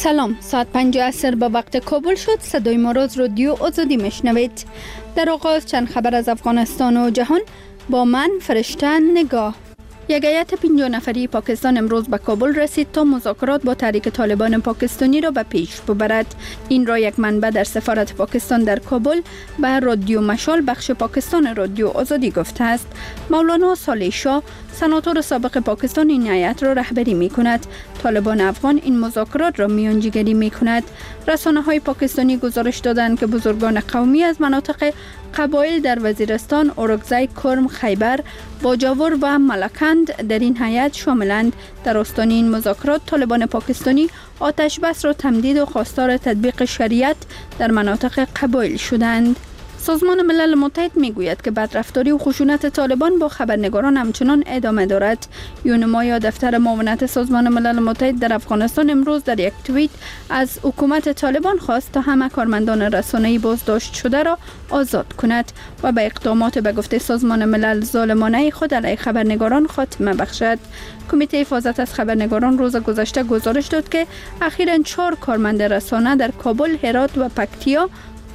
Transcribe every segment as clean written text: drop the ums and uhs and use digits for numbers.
سلام، ساعت 5 عصر به وقت کابل شد. صدای ما را از رادیو آزادی میشنوید. در آغاز چند خبر از افغانستان و جهان با من فرشته نگاه. یک هیئت 50 نفری پاکستان امروز به کابل رسید تا مذاکرات با تحریک طالبان پاکستانی را به پیش ببرد. این را یک منبع در سفارت پاکستان در کابل به رادیو مشال بخش پاکستان رادیو آزادی گفته است. مولانا صالح شاه سناتور سابق پاکستان این هیئت را رهبری می کند. طالبان افغان این مذاکرات را میانجیگری می کند. رسانه‌های پاکستانی گزارش دادند که بزرگان قومی از مناطق قبایل در وزیرستان، اورکزای، کرم، خیبر، باجاور و ملکند در این هیئت شاملند. در آستانه این مذاکرات طالبان پاکستانی آتش بس را تمدید و خواستار تطبیق شریعت در مناطق قبایل شدند. سازمان ملل متحد میگوید که بدرفتاری و خشونت طالبان با خبرنگاران همچنان ادامه دارد. یونما یا دفتر معاونت سازمان ملل متحد در افغانستان امروز در یک توییت از حکومت طالبان خواست تا همه کارمندان رسانه‌ای بازداشت شده را آزاد کند و به اقدامات به گفته سازمان ملل ظالمانه خود علیه خبرنگاران خاتمه بخشد. کمیته حفاظت از خبرنگاران روز گذشته گزارش داد که اخیراً 4 کارمند رسانه در کابل، هرات و پکتیا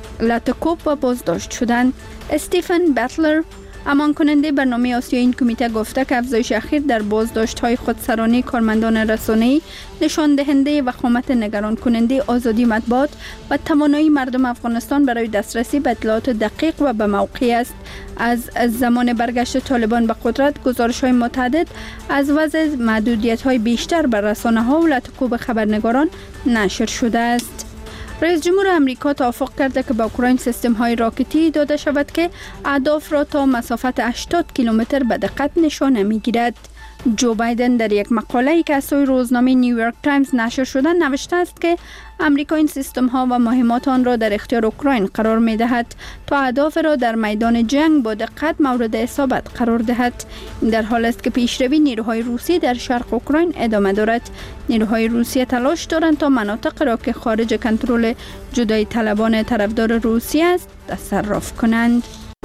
لاتکوب و بازداشت شدند. استیفن بتلر امان کننده برنامه آسیایی این کمیته گفته که افزایش اخیر در بازداشت های خودسرانه کارمندان رسانه‌ای نشان دهنده وخامت نگران کننده آزادی مطبوعات و توانایی مردم افغانستان برای دسترسی به اطلاعات دقیق و به موقع است. از زمان برگشت طالبان به قدرت گزارش های متعدد از وضع محدودیت های بیشتر بر رسانه ها و لاتکوب خبرنگاران نشر شده است. رئیس جمهور امریکا توافق کرده که به اوکراین سیستم های راکتی داده شود که اهداف را تا مسافت 80 کیلومتر به دقت نشانه میگیرد. جو بایدن در یک مقاله‌ای که از سوی روزنامه نیویورک تایمز نشر شده نوشته است که امریکا این سیستم ها و مهمات آن را در اختیار اوکراین قرار می دهد تا اهداف را در میدان جنگ با دقت مورد اصابت قرار دهد. این در حال است که پیشروی نیروهای روسی در شرق اوکراین ادامه دارد. نیروهای روسیه تلاش دارند تا مناطق را که خارج کنترل جدایی طلبان طرفدار روسیه است تصرف کنند.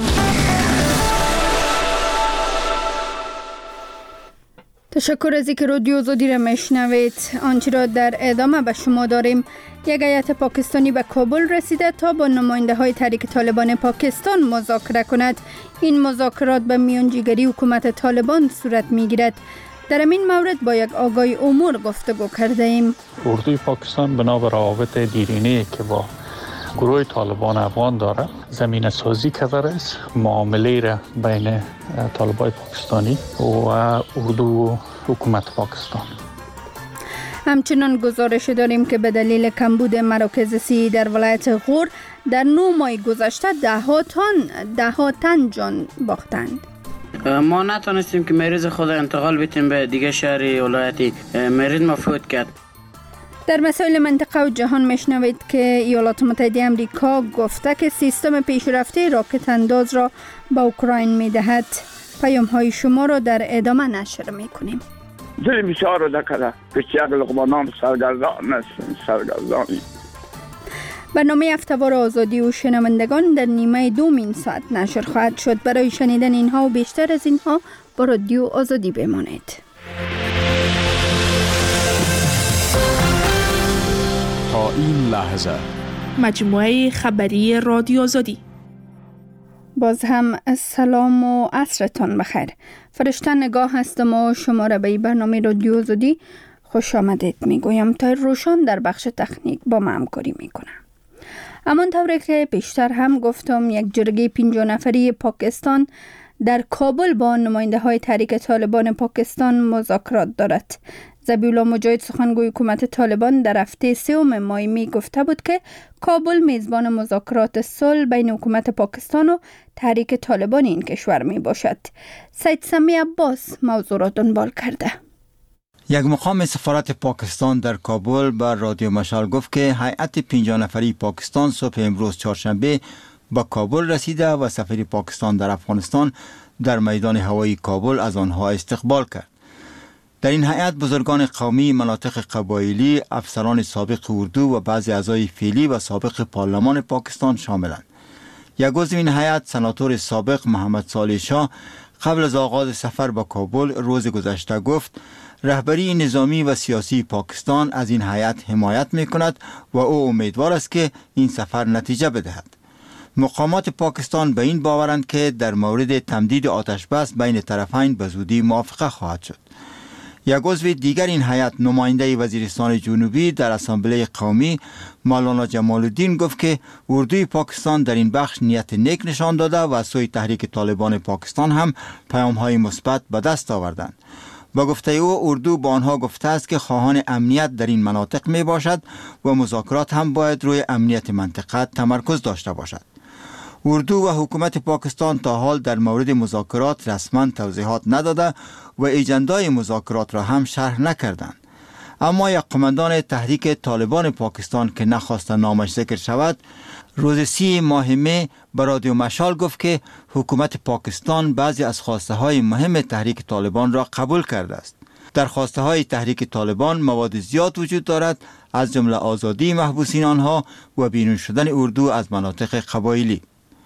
تشکر از اینکه رادیو آزادی را میشنوید. آنچه را در ادامه به شما داریم. یک هیئت پاکستانی به کابل رسیده تا با نماینده های تحریک طالبان پاکستان مذاکره کند. این مذاکرات به میانجیگری حکومت طالبان صورت میگیرد. در این مورد با یک آگاهی امور گفتگو کرده ایم. اردوی پاکستان بنا بر روابط دیرینه‌ای که با گروه طالبان افغان داره زمینه سازی کرده است معامله را بین طالبان پاکستانی و اردو و حکومت پاکستان. همچنان گزارش داریم که به دلیل کمبود مراکز صحی در ولایت غور در 9 ماه گذشته ده تن جان باختند. ما نتونستیم که مریض خود انتقال بدیم به دیگه شهر ولایتی. مریض ما فوت کرد. در مسائل منطقه و جهان میشنوید که ایالات متحده آمریکا گفته که سیستم پیشرفته راکت انداز را به اوکراین میدهد. پیام های شما را در ادامه نشر میکنیم. دل بسیار دکره که چه لقمانان سرگردانی. برنامه هفته‌وار آزادی و شنوندگان در نیمه دومین ساعت نشر خواهد شد. برای شنیدن اینها و بیشتر از اینها با رادیو آزادی بمانید. تا این لحظه مجموعه خبری رادیو آزادی. باز هم سلام و عصرتان بخیر. فرشته نگاه هستم و شما را به این برنامه رادیو آزادی خوش آمدید میگویم. تا روشان در بخش تکنیک با ما همکاری میکنم. همانطور که بیشتر هم گفتم یک جرگه 50 نفری پاکستان در کابل با نماینده های تحریک طالبان پاکستان مذاکرات دارد. ذبیحالله مجاهد سخنگوی حکومت طالبان در هفته 3 ماه می گفته بود که کابل میزبان مذاکرات صلح بین حکومت پاکستان و تحریک طالبان این کشور می باشد. سید سمی عباس موضوع را دنبال کرده. یک مقام سفارت پاکستان در کابل بر رادیو مشال گفت که هیئت 50 نفری پاکستان صبح امروز چهارشنبه به کابل رسیده و سفیر پاکستان در افغانستان در میدان هوایی کابل از آنها استقبال کرد. در این هیئت بزرگان قومی، مناطق قبایلی، افسران سابق اردو و بعضی اعضای فعلی و سابق پارلمان پاکستان شاملند. یک عضو این هیئت سناتور سابق محمد صالح شاه قبل از آغاز سفر به کابل روز گذشته گفت رهبری نظامی و سیاسی پاکستان از این هیئت حمایت می کند و او امیدوار است که این سفر نتیجه بدهد. مقامات پاکستان به این باورند که در مورد تمدید آتش بس بین طرفین به زودی موافقه خواهد شد. یک عضو دیگر این هیئت نماینده وزیرستان جنوبی در اسامبله قومی مولانا جمال الدین گفت که اردوی پاکستان در این بخش نیت نیک نشان داده و از سوی تحریک طالبان پاکستان هم پیام‌های مثبت به دست آوردند. با گفته او اردو با آنها گفته است که خواهان امنیت در این مناطق می باشد و مذاکرات هم باید روی امنیت منطقه تمرکز داشته باشد. اردو و حکومت پاکستان تا حال در مورد مذاکرات رسما توضیحات نداده و ایجندای مذاکرات را هم شرح نکردند. اما یک قماندان تحریک طالبان پاکستان که نخواست نامش ذکر شود روز 30 ماه می به رادیو مشال گفت که حکومت پاکستان بعضی از خواسته های مهم تحریک طالبان را قبول کرده است. در خواسته های تحریک طالبان مواد زیاد وجود دارد، از جمله آزادی محبوسین آنها و بیرون شدن اردو از مناطق قبایلی.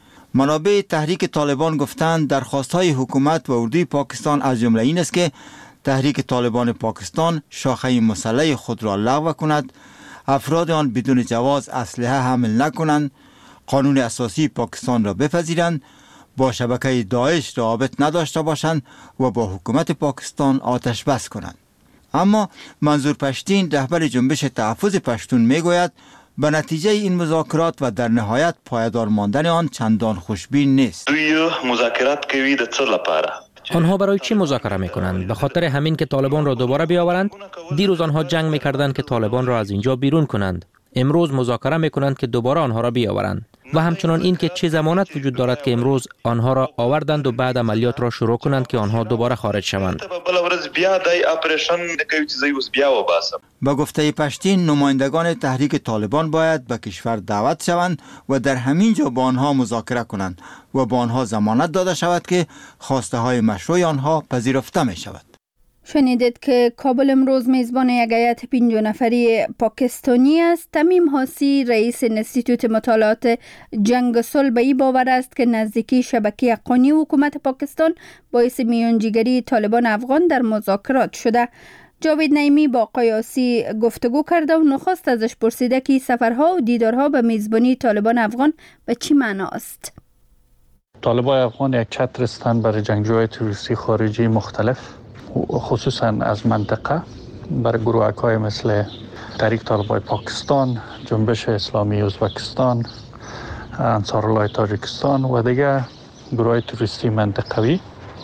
منابع تحریک طالبان گفتند درخواست‌های حکومت و اردوی پاکستان از جمله این است که تحریک طالبان پاکستان شاخه مسلح خود را لغو کند، افراد آن بدون جواز اسلحه حمل نکنند، قانون اساسی پاکستان را بپذیرند، با شبکه داعش روابط نداشته باشند و با حکومت پاکستان آتش بس کنند. اما منظور پشتین رهبر جنبش تحفظ پشتون میگوید به نتیجه این مذاکرات و در نهایت پایدار ماندن آن چندان خوشبین نیست. دوی مذاکرات کوي د څه لپاره؟ آنها برای چی مذاکره میکنند؟ به خاطر همین که طالبان را دوباره بیاورند؟ دیروز آنها جنگ میکردند که طالبان را از اینجا بیرون کنند. امروز مذاکره میکنند که دوباره آنها را بیاورند. و همچنان این که چه ضمانت وجود دارد که امروز آنها را آوردند و بعد عملیات را شروع کنند که آنها دوباره خارج شوند. با گفته پشتین نمایندگان تحریک طالبان باید به کشور دعوت شوند و در همین جا با آنها مذاکره کنند و با آنها ضمانت داده شود که خواسته های مشروع آنها پذیرفته می شود. شنیدید که کابل امروز میزبان یک هیئت 5 نفری پاکستانی است. تمیم حاسی رئیس انستیتوت مطالعات جنگ و صلح به این باور است که نزدیکی شبکه حقانی حکومت پاکستان باعث میانجیگری طالبان افغان در مذاکرات شده. جاوید نعیمی با آقای حاسی گفتگو کرده و نخست ازش پرسیده که سفرها و دیدارها به میزبانی طالبان افغان به چی معنا است؟ طالبان افغان یک چتر هستند برای جنگجوهای تروریستی خارجی مختلف، خصوصا از منطقه برای گروه‌های مثل تحریک طالبان پاکستان، جنبش اسلامی ازبکستان، انصارالله تاجیکستان و دیگر گروه‌های تروریستی منطقوی.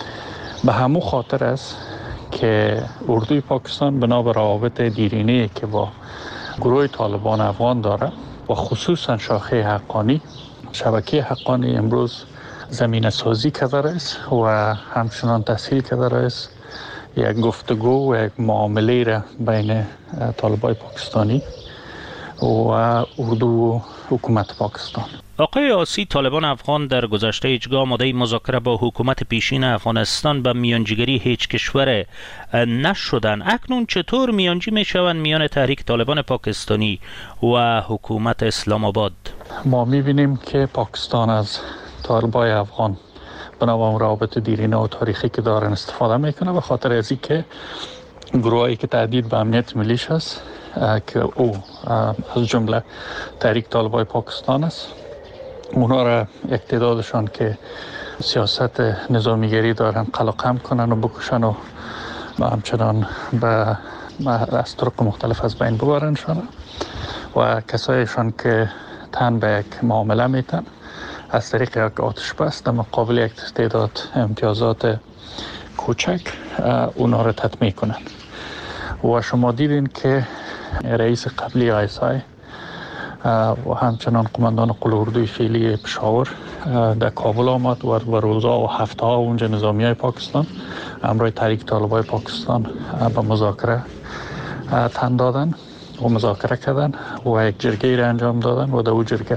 به همون خاطر است که اردوی پاکستان بنا به روابط دیرینه‌ای که با گروه طالبان افغان داره و خصوصا شاخه حقانی، شبکه حقانی امروز زمینه سازی کرده است و همچنان تسهیل کرده است یک گفتگو و یک معامله را بین طالبان پاکستانی و اردو و حکومت پاکستان. آقای حاسی، طالبان افغان در گذشته هیچگاه آماده مذاکره با حکومت پیشین افغانستان به میانجیگری هیچ کشور نشدن. اکنون چطور میانجی میشوند میان تحریک طالبان پاکستانی و حکومت اسلام آباد؟ ما میبینیم که پاکستان از طالبان افغان بنابراین روابط دیرینه و تاریخی که دارن استفاده میکنه، به خاطر از اینکه گروهایی که تهدید به امنیت ملیش است که او از جمله تحریک طالبان پاکستان است، اونا را اقتدارشان که سیاست نظامیگری دارن قلقم کنن و بکشن و همچنان از طرق مختلف از بین ببرنشان و کسایشان که تن به یک معامله میتن از طریق یک آتش بس در مقابل یک تعداد امتیازات کوچک اونا را تطمیع کنند. و شما دیدین که رئیس قبلی ISI و همچنان قماندان قوه اردوی فعلی پشاور در کابل آمد و روزها و هفته ها اونجا نظامی های پاکستان همراه تحریک طالبان پاکستان به مذاکره تن دادن و مذاکره کردن و یک جرگه را انجام دادن و در اون جرگه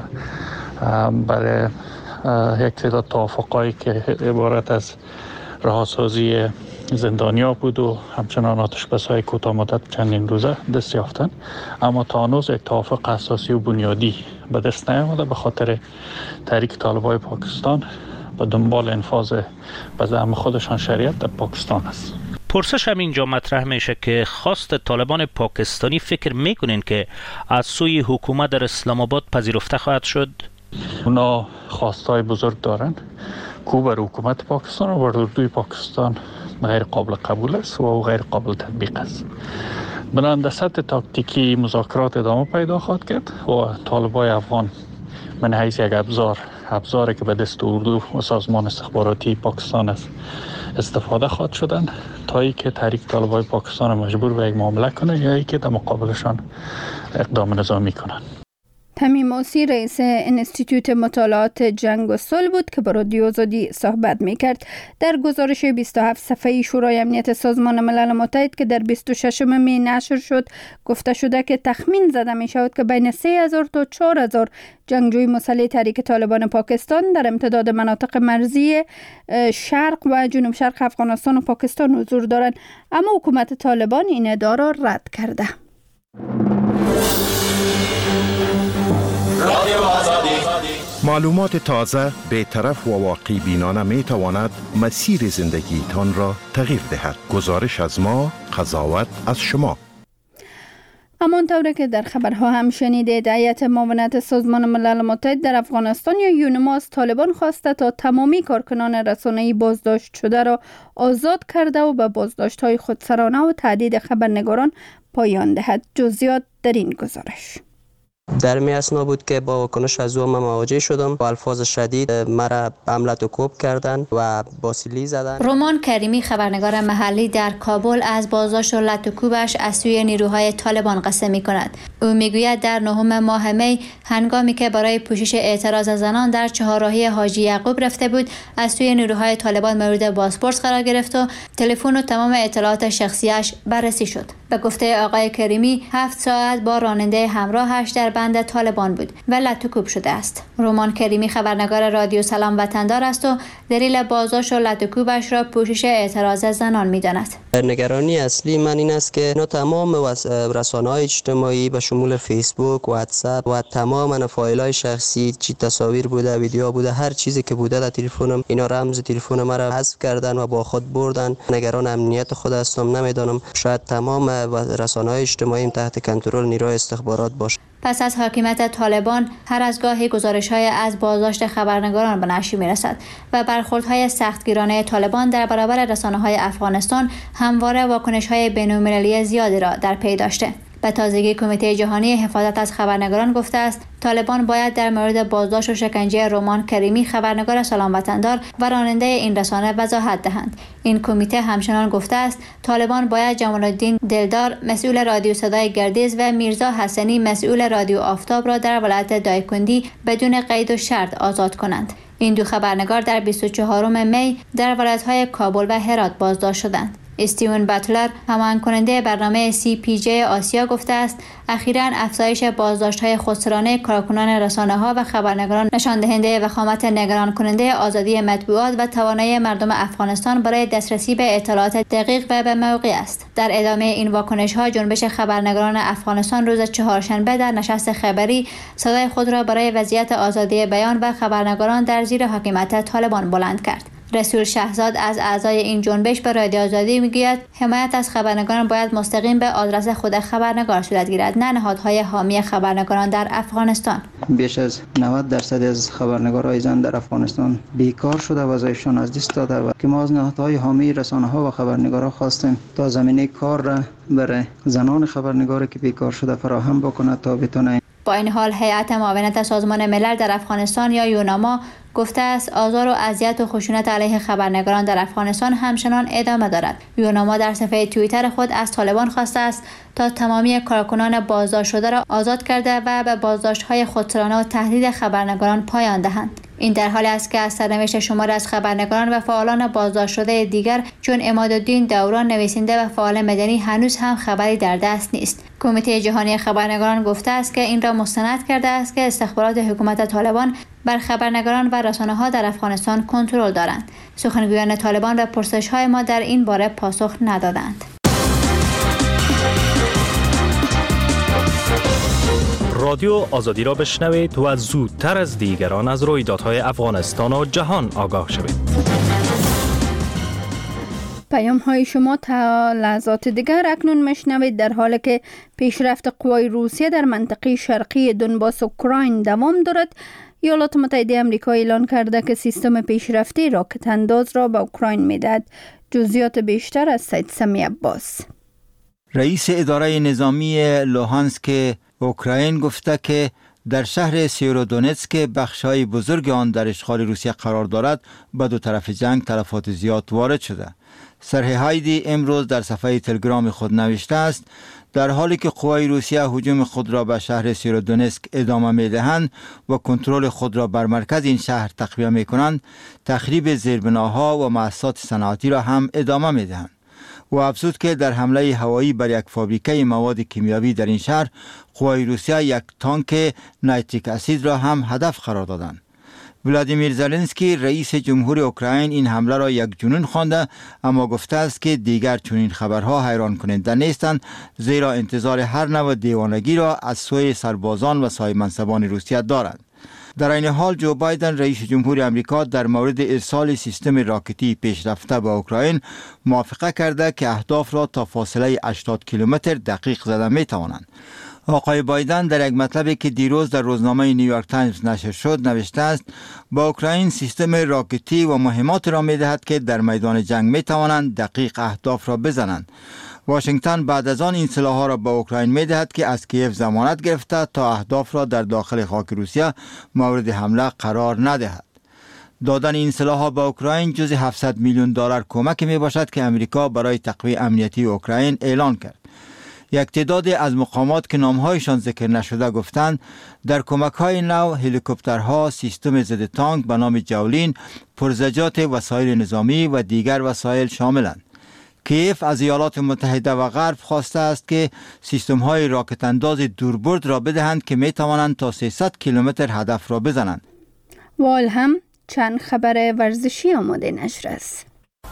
برای یک تعداد توافقایی که عبارت از رهاسازی زندانیا بود و همچنان آتش‌بس‌های کوتاه مدت چندین روزه دست یافتن، اما تا هنوز یک توافق اساسی و بنیادی به دست نیامده به خاطر تحریک طالبان پاکستان به دنبال انفاذ به زعم خودشان شریعت در پاکستان است. پرسش هم اینجا مطرح میشه که خواست طالبان پاکستانی فکر میکنین که از سوی حکومت در اسلام آباد پذیرفته خواهد شد؟ اونا خواستای بزرگ دارن که بر حکومت پاکستان و بر اردوی پاکستان غیر قابل قبول است و غیر قابل تطبیق است. بنابراین در سطح تاکتیکی مذاکرات ادامه پیدا خواهد کرد و طالبای افغان من حیث یک ابزاری که به دست اردو و سازمان استخباراتی پاکستان است استفاده خواهد شدن تا ای که تحریک طالبای پاکستان مجبور به یک معامله کنه یا ای که در مقابلشان اقدام نظامی کنن. تمیم موسی رئیس انستیتوت مطالعات جنگ و صلح بود که با رادیو آزادی صحبت میکرد. در گزارش 27 صفحه‌ای شورای امنیت سازمان ملل متحد که در 26 می نشر شد گفته شده که تخمین زده می شود که بین 3000 تا 4000 جنگجوی مسلح تحریک طالبان پاکستان در امتداد مناطق مرزی شرق و جنوب شرق افغانستان و پاکستان حضور دارند، اما حکومت طالبان این ادعا را رد کرده. معلومات تازه، بی‌طرف و واقعی بینانه می تواند مسیر زندگی تان را تغییر دهد. گزارش از ما، قضاوت از شما. همانطور که در خبرها هم شنیدید، هیئت معاونت سازمان ملل متحد در افغانستان یا یونما از طالبان خواسته تا تمامی کارکنان رسانه‌ای بازداشت شده را آزاد کرده و به بازداشت‌های خودسرانه و تهدید خبرنگاران پایان دهد. جزئیات در این گزارش. در می اثنا بود که با واکنش از او مواجه شدم. با الفاظ شدید مرا حمله و کوب کردند و با سیلی زدند. رومان کریمی خبرنگار محلی در کابل از بازداشت و لط و کوبش از سوی نیروهای طالبان قصه می کند. او میگوید در 9 ماه می هنگامی که برای پوشش اعتراض زنان در چهارراهی حاجی یعقوب رفته بود، از سوی نیروهای طالبان مورد بازپرس قرار گرفت و تلفن و تمام اطلاعات شخصیش بررسی شد. به گفته آقای کریمی 7 ساعت با راننده همراهش در بند طالبان بود و لط و کوب شده است. رومان کریمی خبرنگار رادیو سلام وطندار است و دلیل بازداشت و لط و کوبش را پوشش اعتراض زنان می‌داند. نگرانی اصلی من این است که تمام رسانه‌های اجتماعی به شمول فیسبوک، واتساپ و تمام فایل‌های شخصی، چی تصاویر بوده، ویدیو بوده، هر چیزی که بوده در تلفنم، اینا رمز تلفن مرا حذف کردن و با خود بردن. نگران امنیت خود هستم. نمیدانم شاید تمام رسانه‌های اجتماعی تحت کنترل نیروی استخبارات باشه. پس از حاکمیت طالبان هر از گاهی گزارش‌های از بازداشت خبرنگاران به نشر می‌رسد و برخوردهای سختگیرانه طالبان در برابر رسانه‌های افغانستان همواره واکنش‌های بین‌المللی زیادی را در پی داشته. به تازگی کمیته جهانی حفاظت از خبرنگاران گفته است طالبان باید در مورد بازداشت و شکنجه رومان کریمی خبرنگار سلام وطندار و راننده این رسانه وضاحت دهند. این کمیته همچنان گفته است طالبان باید جمال الدین دلدار مسئول رادیو صدای گردیز و میرزا حسنی مسئول رادیو آفتاب را در ولایت دایکندی بدون قید و شرط آزاد کنند. این دو خبرنگار در 24 می در ولایت‌های کابل و هرات بازداشت شدند. استیون باتلر همان کننده برنامه CPJ آسیا گفته است اخیراً افزایش بازداشت‌های خودسرانه کارکنان رسانه‌ها و خبرنگاران نشان دهنده وخامت نگران کننده آزادی مطبوعات و توانایی مردم افغانستان برای دسترسی به اطلاعات دقیق و به موقع است. در ادامه این واکنش‌ها جنبش خبرنگاران افغانستان روز چهارشنبه در نشست خبری صدای خود را برای وضعیت آزادی بیان و خبرنگاران در زیر حاکمیت طالبان بلند کرد. رسول شهزاد از اعضای این جنبش به رادیو آزادی میگوید حمایت از خبرنگاران باید مستقیم به آدرس خود خبرنگار صورت گیرد، نه نهادهای حامی خبرنگاران در افغانستان. بیش از 90% از خبرنگارای زن در افغانستان بیکار شده و وظایفشان از دست داده و که ما از نهادهای حامی رسانه‌ها و خبرنگاران خواستیم تا زمینه کار را برای زنان خبرنگاری که بیکار شده فراهم بکنه تا بتونه. با این حال هیئت معاونت سازمان ملل در افغانستان یا یوناما گفته است آزار و اذیت و خشونت علیه خبرنگاران در افغانستان همچنان ادامه دارد. یوناما در صفحه توییتر خود از طالبان خواسته است تا تمامی کارکنان بازداشت شده را آزاد کرده و به بازداشت‌های خودسرانه و تهدید خبرنگاران پایان دهند. این در حالی است که از سرنوشت شماری از خبرنگاران و فعالان بازداشت شده دیگر چون عمادالدین دوران نویسنده و فعال مدنی هنوز هم خبری در دست نیست. کمیته جهانی خبرنگاران گفته است که این را مستند کرده است که استخبارات حکومت طالبان بر خبرنگاران و رسانه‌ها در افغانستان کنترل دارند. سخنگویان طالبان به پرسش‌های ما در این باره پاسخ ندادند. رادیو آزادی را بشنوید و زودتر از دیگران از رویدادهای افغانستان و جهان آگاه شوید. پیام های شما تا لحظات دیگر اکنون مشنوید. در حالی که پیشرفت قوای روسیه در منطقه شرقی دونباس اوکراین دوام دارد، ایالات متحده آمریکا اعلان کرده که سیستم پیشرفته راکت انداز را به اوکراین میدهد. جزئیات بیشتر از سید سمی عباس. رئیس اداره نظامی لوهانسک اوکراین گفته که در شهر سیورودونتسک بخش‌های بزرگ آن در اشغال روسیه قرار دارد، به دو طرف جنگ تلفات زیاد وارد شده. سرهی هایدی امروز در صفحه تلگرام خود نوشته است: در حالی که قوای روسیه هجوم خود را به شهر سیورودونتسک ادامه می‌دهند و کنترل خود را بر مرکز این شهر تقویه می‌کنند، تخریب زیربناها و مؤسسات صنعتی را هم ادامه می‌دهند. و افزود که در حمله هوایی بر یک فابریکه مواد کیمیاوی در این شهر، قوای روسیه یک تانک نیتریک اسید را هم هدف قرار دادند. ولادیمیر زلنسکی رئیس جمهور اوکراین این حمله را یک جنون خوانده، اما گفته است که دیگر چنین خبرها حیران کننده نیستند، زیرا انتظار هر نوع دیوانگی را از سوی سربازان و صاحب منصبان روسیه دارند. در این حال جو بایدن رئیس جمهور آمریکا در مورد ارسال سیستم راکتی پیشرفته به اوکراین موافقه کرده که اهداف را تا فاصله 80 کیلومتر دقیق زده می توانند. آقای بایدن در یک مطلبی که دیروز در روزنامه نیویورک تایمز نشر شد نوشته است: با اوکراین سیستم راکتی و مهمات را می دهد که در میدان جنگ می توانند دقیق اهداف را بزنند. واشنگتن بعد از آن این سلاح‌ها را به اوکراین می دهد که از کیف ضمانت گرفته تا اهداف را در داخل خاک روسیه مورد حمله قرار ندهد. دادن این سلاح‌ها به اوکراین جز 700 میلیون دلار کمک می باشد که امریکا برای تقویت امنیتی اوکراین اعلان کرد. یک تعداد از مقامات که نام‌هایشان ذکر نشده گفتند در کمک‌های نو هلیکوپترها، سیستم ضد تانک به نام جاولین، پرزجات وسایل نظامی و دیگر وسایل شاملند. کیف از ایالات متحده و غرب خواسته است که سیستم‌های راکت انداز دوربرد را بدهند که می‌توانند تا 300 کیلومتر هدف را بزنند. وال هم چند خبر ورزشی آماده نشر است.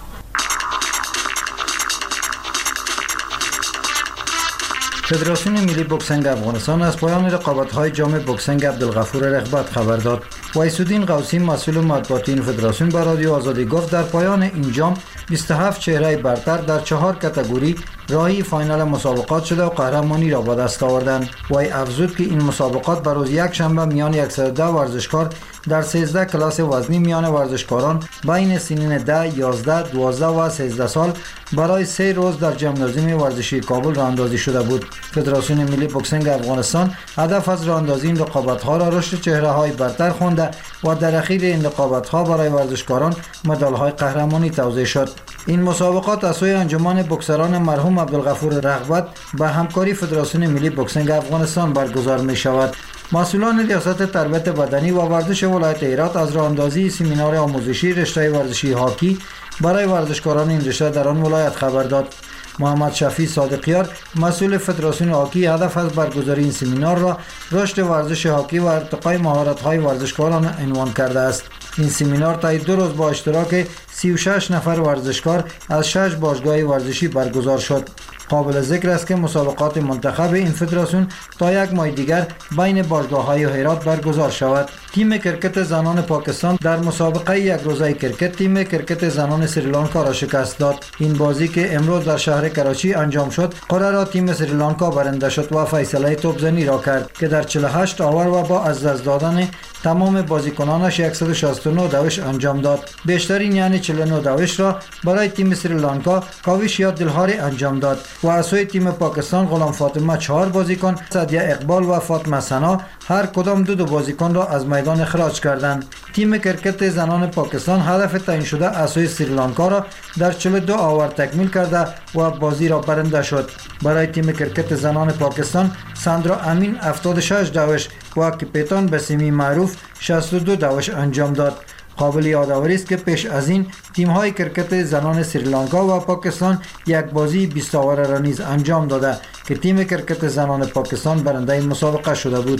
فدراسیون ملی بوکسینگ افغانستان از پایان رقابت‌های جام بوکسینگ عبدالغفور رغبت خبر داد. وایسودین قوسی مسئول مطبوعاتی این فدراسیون به رادیو آزادی گفت در پایان این جام 27 چهره برتر در 4 کاتگوری راهی فاینال مسابقات شده و قهرمانی را به دست آوردند. وی افزود که این مسابقات به روز یک شنبه میان 110 ورزشکار در 13 کلاس وزنی میان ورزشکاران بین سنین 10، 11، 12 و 13 سال برای 3 روز در ژیمنازیوم ورزشی کابل راه اندازی شده بود. فدراسیون ملی بوکسینگ افغانستان هدف از راه اندازی این رقابت‌ها را رشد چهره‌های برتر خوانده و در اخیر این رقابت‌ها برای ورزشکاران مدال‌های قهرمانی توزیع شد. این مسابقات از سوی انجمن بوکسران مرحوم عبدالغفور رغبت به همکاری فدراسیون ملی بوکسینگ افغانستان برگزار می شود. مسئولان ریاست تربیت بدنی و ورزش ولایت هرات از راه اندازی سمینار آموزشی رشته ورزشی هاکی برای ورزشکاران این رشته در آن ولایت خبر داد. محمد شفیع صادقیار مسئول فدراسیون هاکی هدف از برگزاری این سمینار را رشد ورزش هاکی و ارتقای مهارت‌های ورزشکاران عنوان کرده است. این سمینار تا 2 روز با اشتراک 36 نفر ورزشکار از 6 باشگاه ورزشی برگزار شد. قابل ذکر است که مسابقات منتخب این فدراسیون تا 1 ماه دیگر بین باشگاه‌های هرات برگزار شود. تیم کرکت زنان پاکستان در مسابقه یک روزه کرکت تیم کرکت زنان سریلانکا را شکست داد. این بازی که امروز در شهر کراچی انجام شد، قرعه را تیم سریلانکا برنده شد و فیصله توپزنی را کرد که در 48 آور و با از دست دادن تمام بازیکنانش 169 دوش انجام داد. بیشترین یعنی 49 دوش را برای تیم سریلانکا کاوش یا دلهاری انجام داد و از سوی تیم پاکستان غلام فاطمه 4 بازیکن، سعدیه اقبال و فاطمه سنا هر کدام 2 بازیکن را از میدان اخراج کردند. تیم کرکت زنان پاکستان هدف تعیین شده از سوی سریلانکا را در 42 آور تکمیل کرده و بازی را برنده شد. برای تیم کرکت زنان پاکستان ساندرا امین 76 دوش و کپیتان بسیمی معروف 62 دوش انجام داد. قابل یادآوری است که پیش از این تیم‌های کرکت زنان سریلانکا و پاکستان یک بازی 20 آوره را نیز انجام داده که تیم کرکت زنان پاکستان برنده این مسابقه شده بود.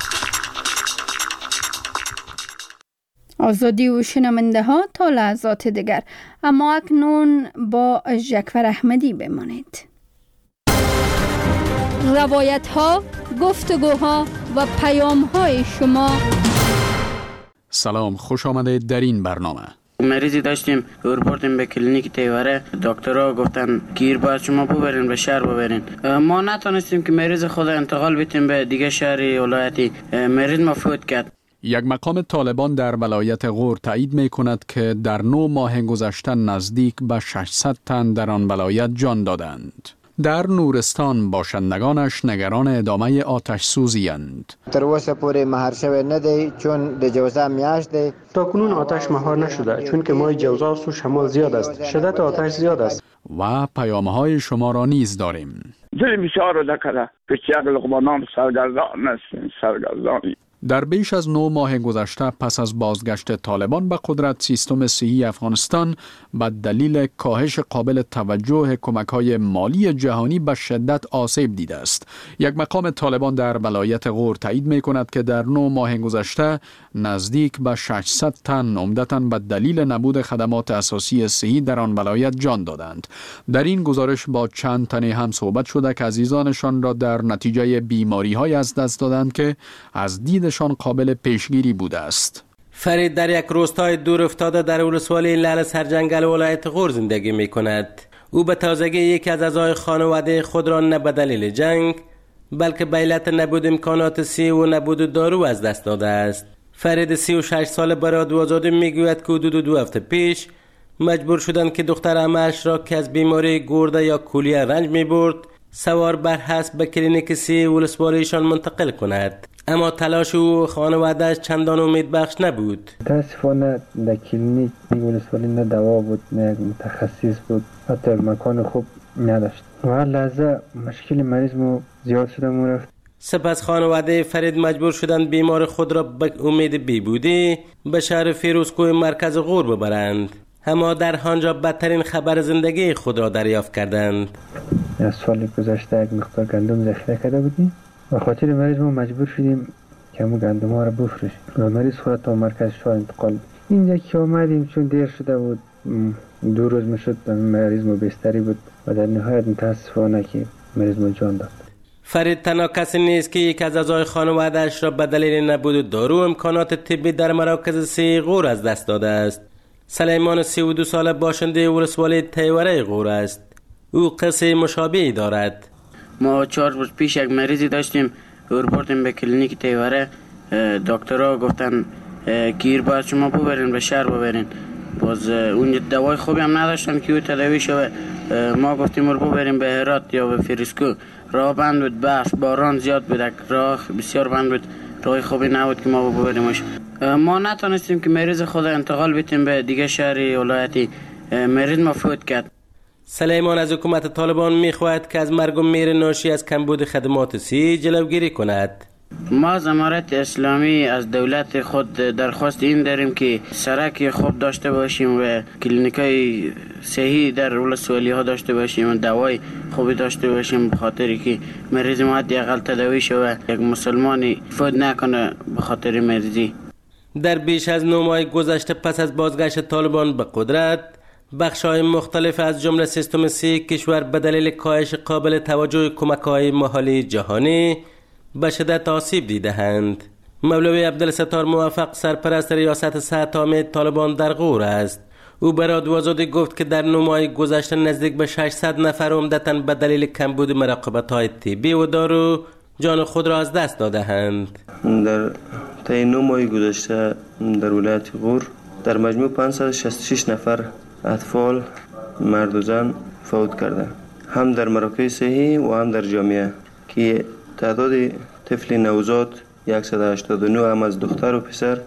آزادی و شنونده ها تا لحظات دیگر، اما اکنون با جعفر احمدی بمانید. روایت ها، گفتگوها و پیام های شما. سلام، خوش آمدید در این برنامه. مریضی داشتیم بردیم به کلینیک تیوره، دکترها گفتن گیر باید شما ببرین به شهر ببرین. ما نتونستیم که مریض خود انتقال بدیم به دیگه شهری ولایتی. مریض ما فوت کرد. یک مقام طالبان در ولایت غور تایید می کند که در 9 ماه گذشته نزدیک به 600 تن در آن ولایت جان دادند. در نورستان باشندگانش نگران ادامه آتش سوزی اند. تر اوسه پورې مهار شوی نه دی چون د جوزا میاشت دی. تا کنون آتش مهار نشده چون که ماه جوزا و شمال زیاد است. شدت آتش زیاد است. و پیام‌های شما را نیز داریم. دل بسیار دکره که یک لقمانان سرگردانی. در بیش از 9 ماه گذشته پس از بازگشت طالبان به قدرت، سیستم صحی افغانستان به دلیل کاهش قابل توجه کمک‌های مالی جهانی به شدت آسیب دیده است. یک مقام طالبان در ولایت غور تایید می‌کند که در 9 ماه گذشته نزدیک به 600 تن عمدتاً به دلیل نبود خدمات اساسی صحی در آن ولایت جان دادند. در این گزارش با چند تن هم صحبت شده که عزیزانشان را در نتیجه بیماری‌های از دست دادند که از دیدشان قابل پیشگیری بوده است. فرید در یک روستای دور افتاده در ولسوالی لعل سرجنگل ولایت غور زندگی می کند. او به تازگی یکی از اعضای خانواده خود را نه به دلیل جنگ بلکه به علت نبود امکانات صحی و نبود دارو از دست داده است. فرید 36 ساله به رادیو آزادی میگوید که حدود 2 هفته پیش مجبور شدند که دختر عمه‌اش را که از بیماری گرده یا کولیه رنج می برد سوار بر اسب به کلینیک صحی ولسوالیشان منتقل کند. اما تلاش او خانواده‌اش چندان امید بخش نبود. متاسفانه در کلینیک ولسوالی نه دوا بود، نه یک متخصص بود، حتی مکان خوب نداشت. و هر لحظه مشکل مریض مو زیاد شده رفت. سپس خانواده فرید مجبور شدند بیمار خود را به امید بیبودی به شهر فیروزکوه مرکز غور ببرند. اما در آنجا بدترین خبر زندگی خود را دریافت کردند. از سال گذشته یک مقدار گندم ذخیره کرده بودیم. به خاطر مریض ما مجبور شدیم که همون گندم ها را بفروشیم و مریض خود تا مرکز شهر انتقال. اینجا که آمدیم چون دیر شده بود 2 روز میشد مریض ما بستری بود و در نهایت متاسفانه که مریض ما جان داد. فرید تنها کسی نیست که یک از اعضای خانواده‌اش را به دلیل نبود دارو امکانات طبی در مراکز صحی غور از دست داده است. سلیمان 32 ساله باشنده ولسوالی تیوره غور است. او قصه مشابهی دارد. ما 4 روز پیش یک مریضی داشتیم بردیم به کلینیک تیوره. دکترها گفتن گیر باید شما ببرین به شهر ببرین. باز اون دوای خوبی هم نداشتن که او تداوی شوه. ما گفتیم رو ببریم به هرات یا به فیروزکو. راه بند بود، برف باران زیاد بود، راه بسیار بند بود، راه خوبی نبود که ما ببریمش. ما نتونستیم که مریض خود انتقال بدیم به دیگه شهری ولایتی. مریض ما فوت کرد. سلیمان از حکومت طالبان می‌خواهد که از مرگ و میر ناشی از کمبود خدمات صحی جلوگیری کند. ما از امارت اسلامی از دولت خود درخواست این داریم که سرک خوب داشته باشیم و کلینیکای صحی در ولسوالی ها داشته باشیم و دوای خوبی داشته باشیم به خاطر که مریض ما حداقل تداوی شوه، یک مسلمانی فوت نکنه به خاطر مریضی. در بیش از 9 ماه گذشته پس از بازگشت طالبان به قدرت، بخش‌های مختلف از جمله سیستم صحی کشور به دلیل کاهش قابل توجه کمک‌های مالی جهانی به شدت آسیب دیده‌اند. مولوی عبدالستار موفق سرپرست ریاست صحت عامه طالبان در غور است. او به رادیو آزادی گفت که در 9 ماه گذشته نزدیک به 600 نفر عمدتاً به دلیل کمبود مراقبت‌های طبی و دارو جان خود را از دست داده‌اند. در طی 9 ماه گذشته در ولایت غور در مجموع 566 نفر اطفال، مرد و زن فوت کرده، هم در مراکز صحی و هم در جامعه، که تعداد طفل نوزاد 189 هم از دختر و پسر،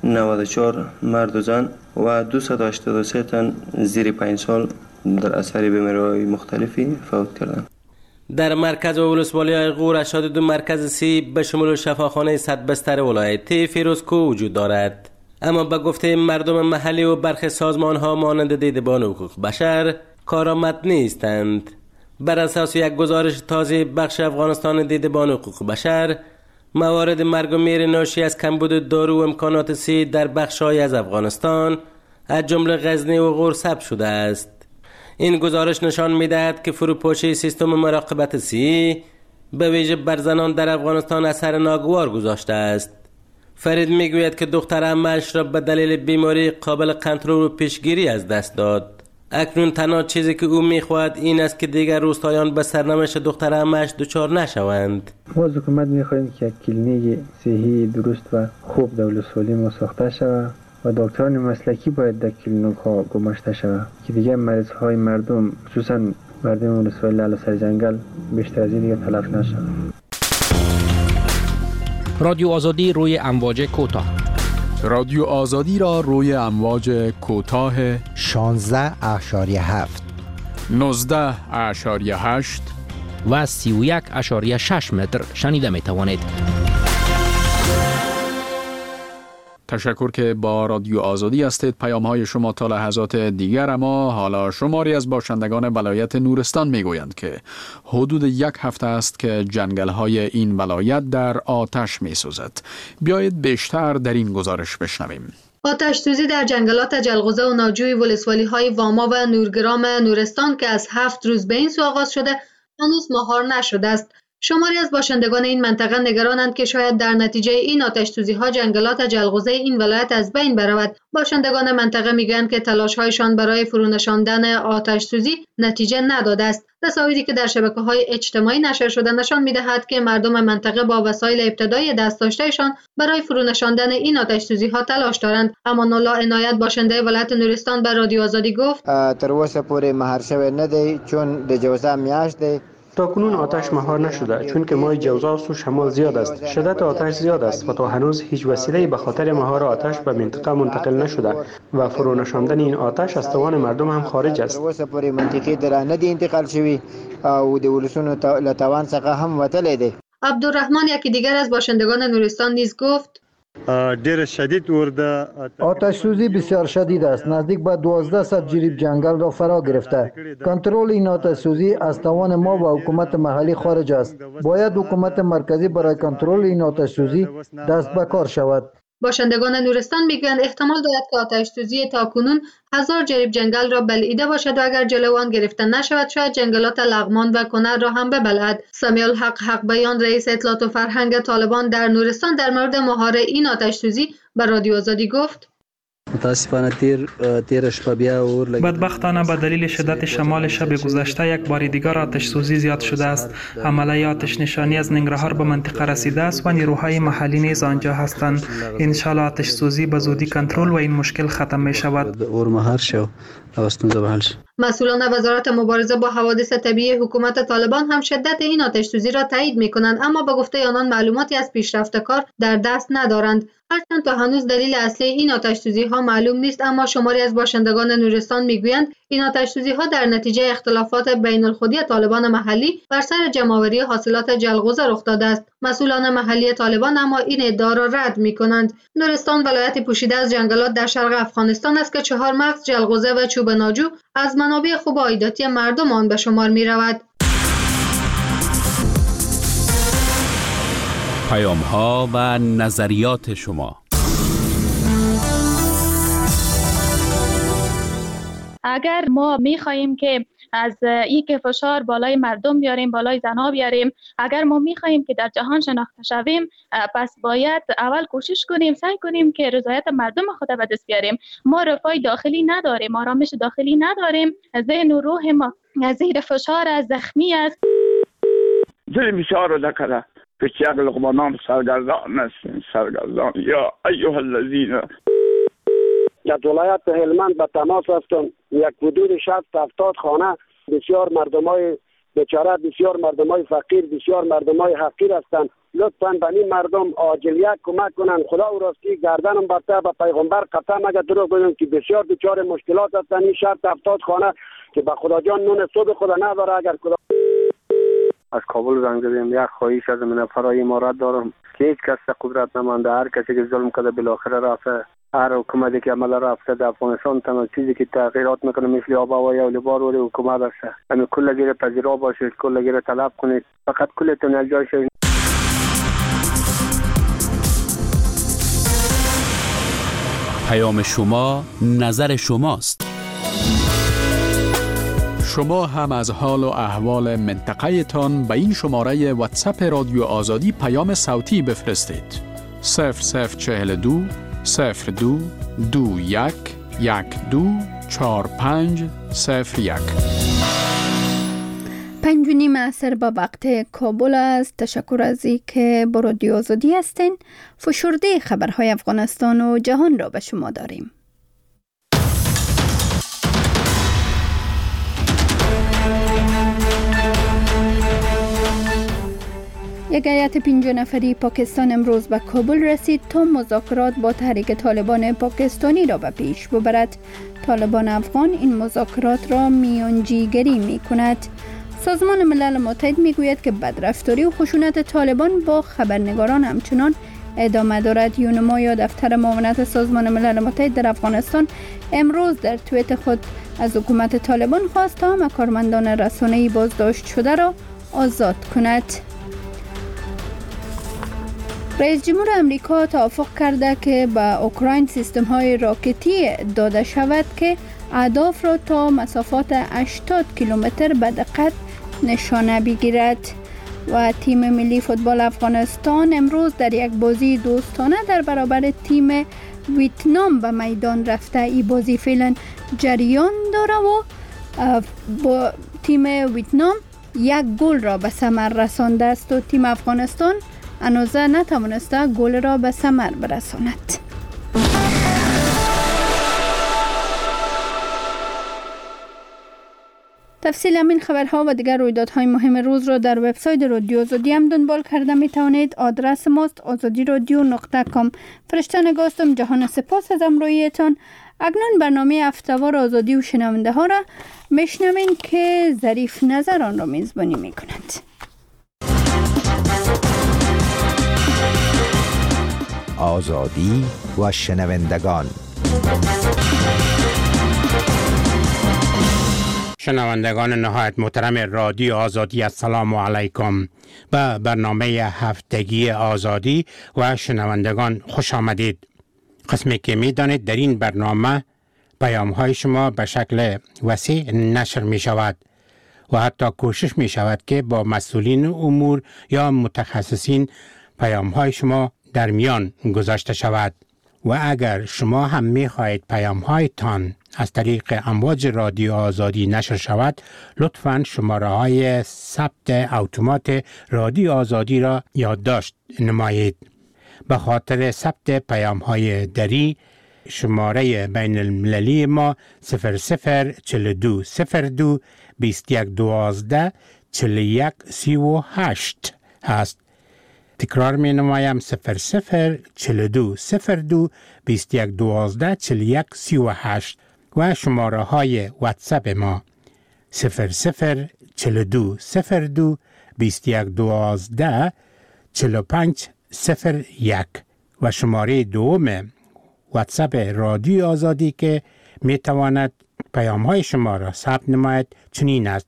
94 مرد و زن و 283 تن زیر 5 سال در اثر بیماری‌های مختلفی فوت کردند. در مرکز و ولسوالی غور 82 مرکز صحی به شمول شفاخانه 100 بستر ولایتی فیروزکو وجود دارد. اما به گفته مردم محلی و برخی سازمان‌ها مانند دیدبان حقوق بشر کارآمد نیستند. بر اساس یک گزارش تازه بخش افغانستان دیدبان حقوق بشر، موارد مرگ و میر ناشی از کمبود دارو و امکانات صحی در بخش‌های از افغانستان از جمله غزنی و غور ثبت شده است. این گزارش نشان می‌دهد که فروپاشی سیستم مراقبت صحی به ویژه بر زنان در افغانستان اثر ناگوار گذاشته است. فرید میگوید که دختر عمه‌اش را به دلیل بیماری قابل کنترل و پیشگیری از دست داد. اکنون تنها چیزی که او میخواهد این است که دیگر روستایان به سرنوشت دختر عمه‌اش دچار نشوند. ما از حکومت میخواهیم که کلینیک صحی درست و خوب در ولسوالی ساخته شود و دکتران مسلکی باید در کلینیک ها گماشته شود که دیگر مریض های مردم خصوصا مردم ولسوالی لعل سرجنگل بیشتر از این دیگر تلف نشود. رادیو آزادی روی امواج کوتاه. رادیو آزادی را روی امواج کوتاه 16.7 19.8 و 31.6 متر شنیده می توانید. تشکر که با رادیو آزادی هستید. پیام های شما تا لحظات دیگر. اما حالا شماری از باشندگان ولایت نورستان میگویند که حدود 1 هفته است که جنگل های این ولایت در آتش می سوزد. بیایید بیشتر در این گزارش بشنویم. آتش سوزی در جنگلات جلغوزه و ناجوی ولسوالی های واما و نورگرام نورستان که از 7 روز به این سو آغاز شده هنوز مهار نشده است. شماری از باشندگان این منطقه نگرانند که شاید در نتیجه این آتش‌سوزی‌ها جنگلات جلغوزه این ولایت از بین برود. باشندگان منطقه میگویند که تلاش‌هایشان برای فرونشاندن آتش‌سوزی نتیجه نداده است. تصاویری که در شبکه‌های اجتماعی نشر شده نشان می‌دهد که مردم منطقه با وسایل ابتدایی دست داشته‌شان برای فرونشاندن این آتش‌سوزی‌ها تلاش دارند. امان الله عنایت باشنده ولایت نورستان به رادیو آزادی گفت: تر اوسه پورې مهار شوی نه دی چون د جوزا میاشت دی. تاکنون آتش مهار نشده چون که ماه جوزا و شمال زیاد است. شدت آتش زیاد است و تا هنوز هیچ وسیله‌ای به خاطر مهار آتش به منطقه منتقل نشده و فرونشاندن این آتش از توان مردم هم خارج است. اوسه پورې منطقه در نه دی انتقال شوی او د ولسونو له توان څخه هم وتلی دی. عبدالرحمن یکی دیگر از باشندگان نورستان نیز گفت: آتش سوزی بسیار شدید است. نزدیک به 1200 جریب جنگل را فرا گرفته. کنترل این آتش سوزی از توان ما و حکومت محلی خارج است. باید حکومت مرکزی برای کنترل این آتش سوزی دست به کار شود. باشندگان نورستان میگویند احتمال دارد که آتش سوزی تاکنون 1000 جریب جنگل را بلعیده باشد و اگر جلو آن گرفته نشود شاید جنگلات لغمان و کنر را هم ببلعد. سمیع الحق حق بیان رئیس اطلاعات و فرهنگ طالبان در نورستان در مورد مهار این آتش سوزی به رادیو آزادی گفت: متاسفانه تیر شب بیا اور بدبختانه به دلیل شدت شمال شب گذشته یک بار دیگر آتش سوزی زیاد شده است. عملیه آتش نشانی از ننگرهار به منطقه رسیده است و نیروهای محلی نیز آنجا هستند. ان شاء الله آتش سوزی به زودی کنترل و این مشکل ختم می شود. اور مهار شو مسئولان وزارت مبارزه با حوادث طبیعی حکومت طالبان هم شدت این آتش سوزی را تایید می کنند، اما با گفته آنان معلوماتی از پیشرفت کار در دست ندارند. هرچند تا هنوز دلیل اصلی این آتش سوزی ها معلوم نیست، اما شماری از باشندگان نورستان میگویند این آتش سوزی ها در نتیجه اختلافات بین الخودی طالبان محلی بر سر جمع‌آوری حاصلات جلغوزه رخ داده است. مسئولان محلی طالبان اما این ادعا را رد می‌کنند. نورستان ولایتی پوشیده از جنگلات در شرق افغانستان است که 4 مغز جلغوزه و چوب ناجو از منابع خوب عایداتی مردم آن به شمار می‌رود. پیام‌ها و نظریات شما. اگر ما می‌خواهیم که از این که فشار بالای مردم بیاریم، بالای زنها بیاریم، اگر ما می‌خواهیم که در جهان شناخته شویم، پس باید اول کوشش کنیم، سعی کنیم که رضایت مردم خود به دست بیاریم. ما رفاه داخلی نداریم، آرامش داخلی نداریم، ذهن و روح ما زیر فشار از زخمی است. دل بسیار رو دکره پیچه اگل قبانان سرگردان است. سرگردان یا ایوه الذین در ولایت هلمند به تماس هستم. یک حدود 60-70 خانه بسیار مردمای بیچاره، بسیار مردمای فقیر، بسیار مردمای حقیر هستند. لطفاً به این مردم عاجلیت کمک کنن. خدا و راستی گردنم برته به پیغمبر قسم اگر دروغ بگم که بسیار دچار مشکلات هستند. این 60-70 خانه که به خدا جان نون صبح خدا نداره. اگر خدا از کابل زنگ زدیم، یک خواهش از من فرای امارات دارم که هیچ کس قدرت نمانده. هر کسی که ظلم کرده بالاخره رفته. هر حکومتی که عمل رفته در افغانستان تنها چیزی که تغییرات میکنه مثل آب و هوای اولبار و حکومت است. همین کل گیر پذیرا باشید، کل گیر طلب کنید، فقط کلتون از جای شید. پیام شما نظر شماست. شما هم از حال و احوال منطقه تان به این شماره واتساپ رادیو آزادی پیام صوتی بفرستید. 0042 02 21 12 45 01. 5:30 عصر به وقت کابل است. تشکر از اینکه با رادیو آزادی هستین. فشرده خبرهای افغانستان و جهان را به شما داریم. یک هیئت 5 نفری پاکستان امروز به کابل رسید تا مذاکرات با تحریک طالبان پاکستانی را به پیش ببرد. طالبان افغان این مذاکرات را میانجیگری می کند. سازمان ملل متحد می گوید که بدرفتاری و خشونت طالبان با خبرنگاران همچنان ادامه دارد. یونما یا دفتر معاونت سازمان ملل متحد در افغانستان امروز در توییت خود از حکومت طالبان خواست تا همه کارمندان رسانه‌ای بازداشت شده را آزاد کند. رئیس جمهور امریکا توافق کرده که به اوکراین سیستم های راکتی داده شود که اهداف را تا مسافات 80 کیلومتر به دقت نشانه بگیرد. و تیم ملی فوتبال افغانستان امروز در یک بازی دوستانه در برابر تیم ویتنام به میدان رفته. این بازی فعلا جریان داره و با تیم ویتنام 1 گل را به ثمر رسانده است و تیم افغانستان هنوز نتوانسته گل را به ثمر برساند. تفصیل همین خبرها و دیگر رویدادهای مهم روز را در وبسایت رادیو آزادی هم دنبال کرده می توانید. آدرس ماست azadiradyo.com. فرشته نگاستم. جهان سپاس از همراهیتان. اکنون برنامه هفته‌وار آزادی و شنونده ها را میشنوین که ظریف نظر آن را میزبانی می کند. آزادی و شنوندگان. شنوندگان نهایت محترم رادیو آزادی، السلام علیکم. به برنامه هفتگی آزادی و شنوندگان خوش آمدید. قسمی که می دانید در این برنامه پیام های شما به شکل وسیع نشر می شود و حتی کوشش می شود که با مسئولین امور یا متخصصین پیام های شما در میان گذاشته شود. و اگر شما هم می خواهید پیام هایتان از طریق امواج رادیو آزادی نشر شود، لطفاً شماره های ثبت اتومات رادیو آزادی را یادداشت نمایید. به خاطر ثبت پیام های دری شماره بین المللی ما 0042 02 21 12 41 38 هست. تکرار می نمایم 0042 02 21 12 41 38 و شماره های واتساپ ما 0042 02 21 12 45 01 و شماره دوم واتساپ رادیو آزادی که می تواند پیام های شما را ثبت نماید چنین است: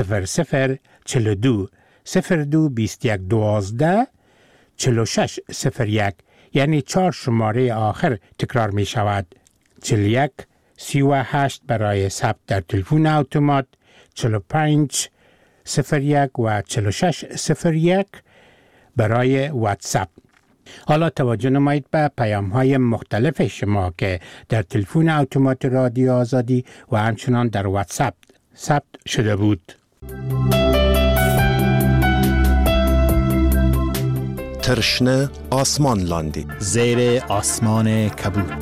0042 02 21 12 46 01. یعنی 4 شماره آخر تکرار می شود: 41 38 برای ثبت در تلفن اتومات، 45 01 و 46 01 برای واتساپ. حالا توجه نمایید به پیام های مختلف شما که در تلفن اتومات رادیو آزادی و همچنان در واتساپ ثبت شده بود. ترشنه آسمان لاندی، زیر آسمان کبود.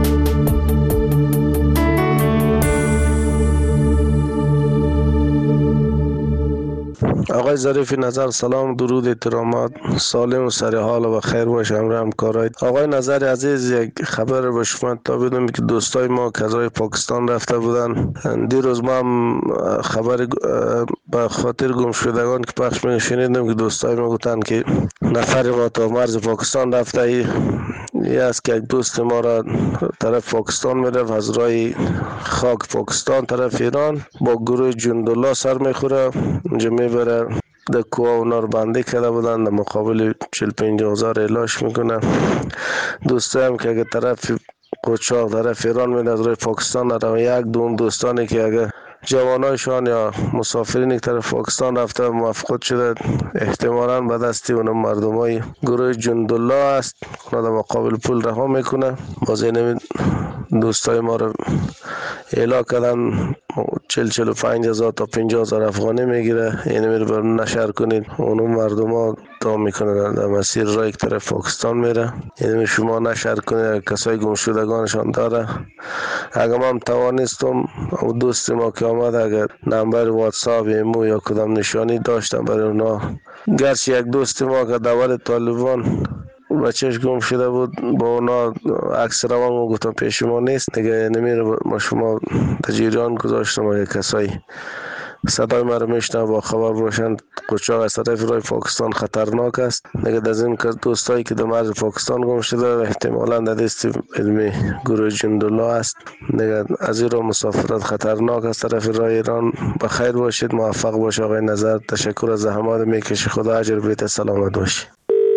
آقای ظریف نظر، سلام، درود، احترامات، سالم و سر حال و خیر باشه همکارای. آقای نظر عزیز، یک خبر به شما تا بدم که دوستای ما که از پاکستان رفته بودن، دیروز ما هم خبر به خاطر گم شدگان که پخش می‌شنیدم که دوستای ما گفتن که نفر ما تا مرز پاکستان رفته ای است که یک دوست ما را طرف پاکستان میرفت، از راه خاک پاکستان طرف ایران با گروه جندالله سر میخوره، اونجا میبره در کوه اونا رو بندی کرده بودن، در مقابل 45,000 اعلاش میکنه. دوسته هم که اگه طرف قوچاق طرف ایران میده از روی پاکستان رو، یک دون دوستانی که اگه جوانایشان یا مسافرین که طرف پاکستان رفته مفقود شده، احتمالاً به دستی اون مردمای گروه جندالله است. اونا در مقابل پول رها میکنه. باز این دوستای ما رو اعلا کردن 40-45 هزار تا 50 هزار افغانی میگیره. این میره بر نشر کنید، اونو مردم ها تا میکنن در مسیر رای که طرف پاکستان میره. یعنی شما نشر کنید، کسای گم شدگانشان داره. اگر من توانستم دوست ما که آمد، اگر نمبر واتساپ ایمو یا کدام نشانی داشتم برای اونا، گرچه یک دوست ما که دور طالبان بچهش گم شده بود، با اونا عکس روان گفتم پیش ما نیست دیگه، نمیره ما شما تجریان گذاشتم. اگه کسایی صدای ما رو میشنه با خبر باشند، قاچاق از طرف رای پاکستان خطرناک است دیگه. از این دوستایی که در مرز پاکستان گم شده احتمالاً در دست علمی گروه جندالله است دیگه. از این را مسافرت خطرناک است طرف رای ایران. بخیر باشید، موفق باش آقای نظر. تشکر از زحمات میکشی، خدا اجر بیت، سلامت باشی.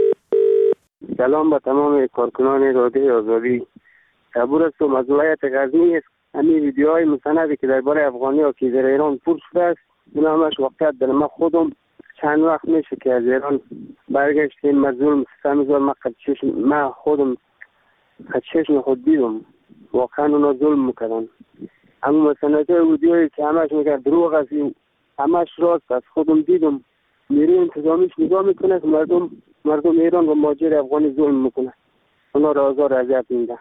سلام به تمام کارکنان رادیوی آزادی. عبور هستم از ولایت غزنی است. همین ویدیوهای مستندی که درباره افغانی ها که در ایران پول شده است، اون همش واقعیت داره. من خودم چند وقت میشه که از ایران برگشتیم، من ظلم ستم من خودم از چشم خود دیدم واقعا اونا ظلم میکردن. اما مستندهای ویدیوهایی که همش میگه دروغ است، همش راست است. خودم دیدم. نیروی انتظامیش نگاه میکنه که مردم ایران و مهاجر افغانی ظلم میکنه، اونا را آزار اذیت میده.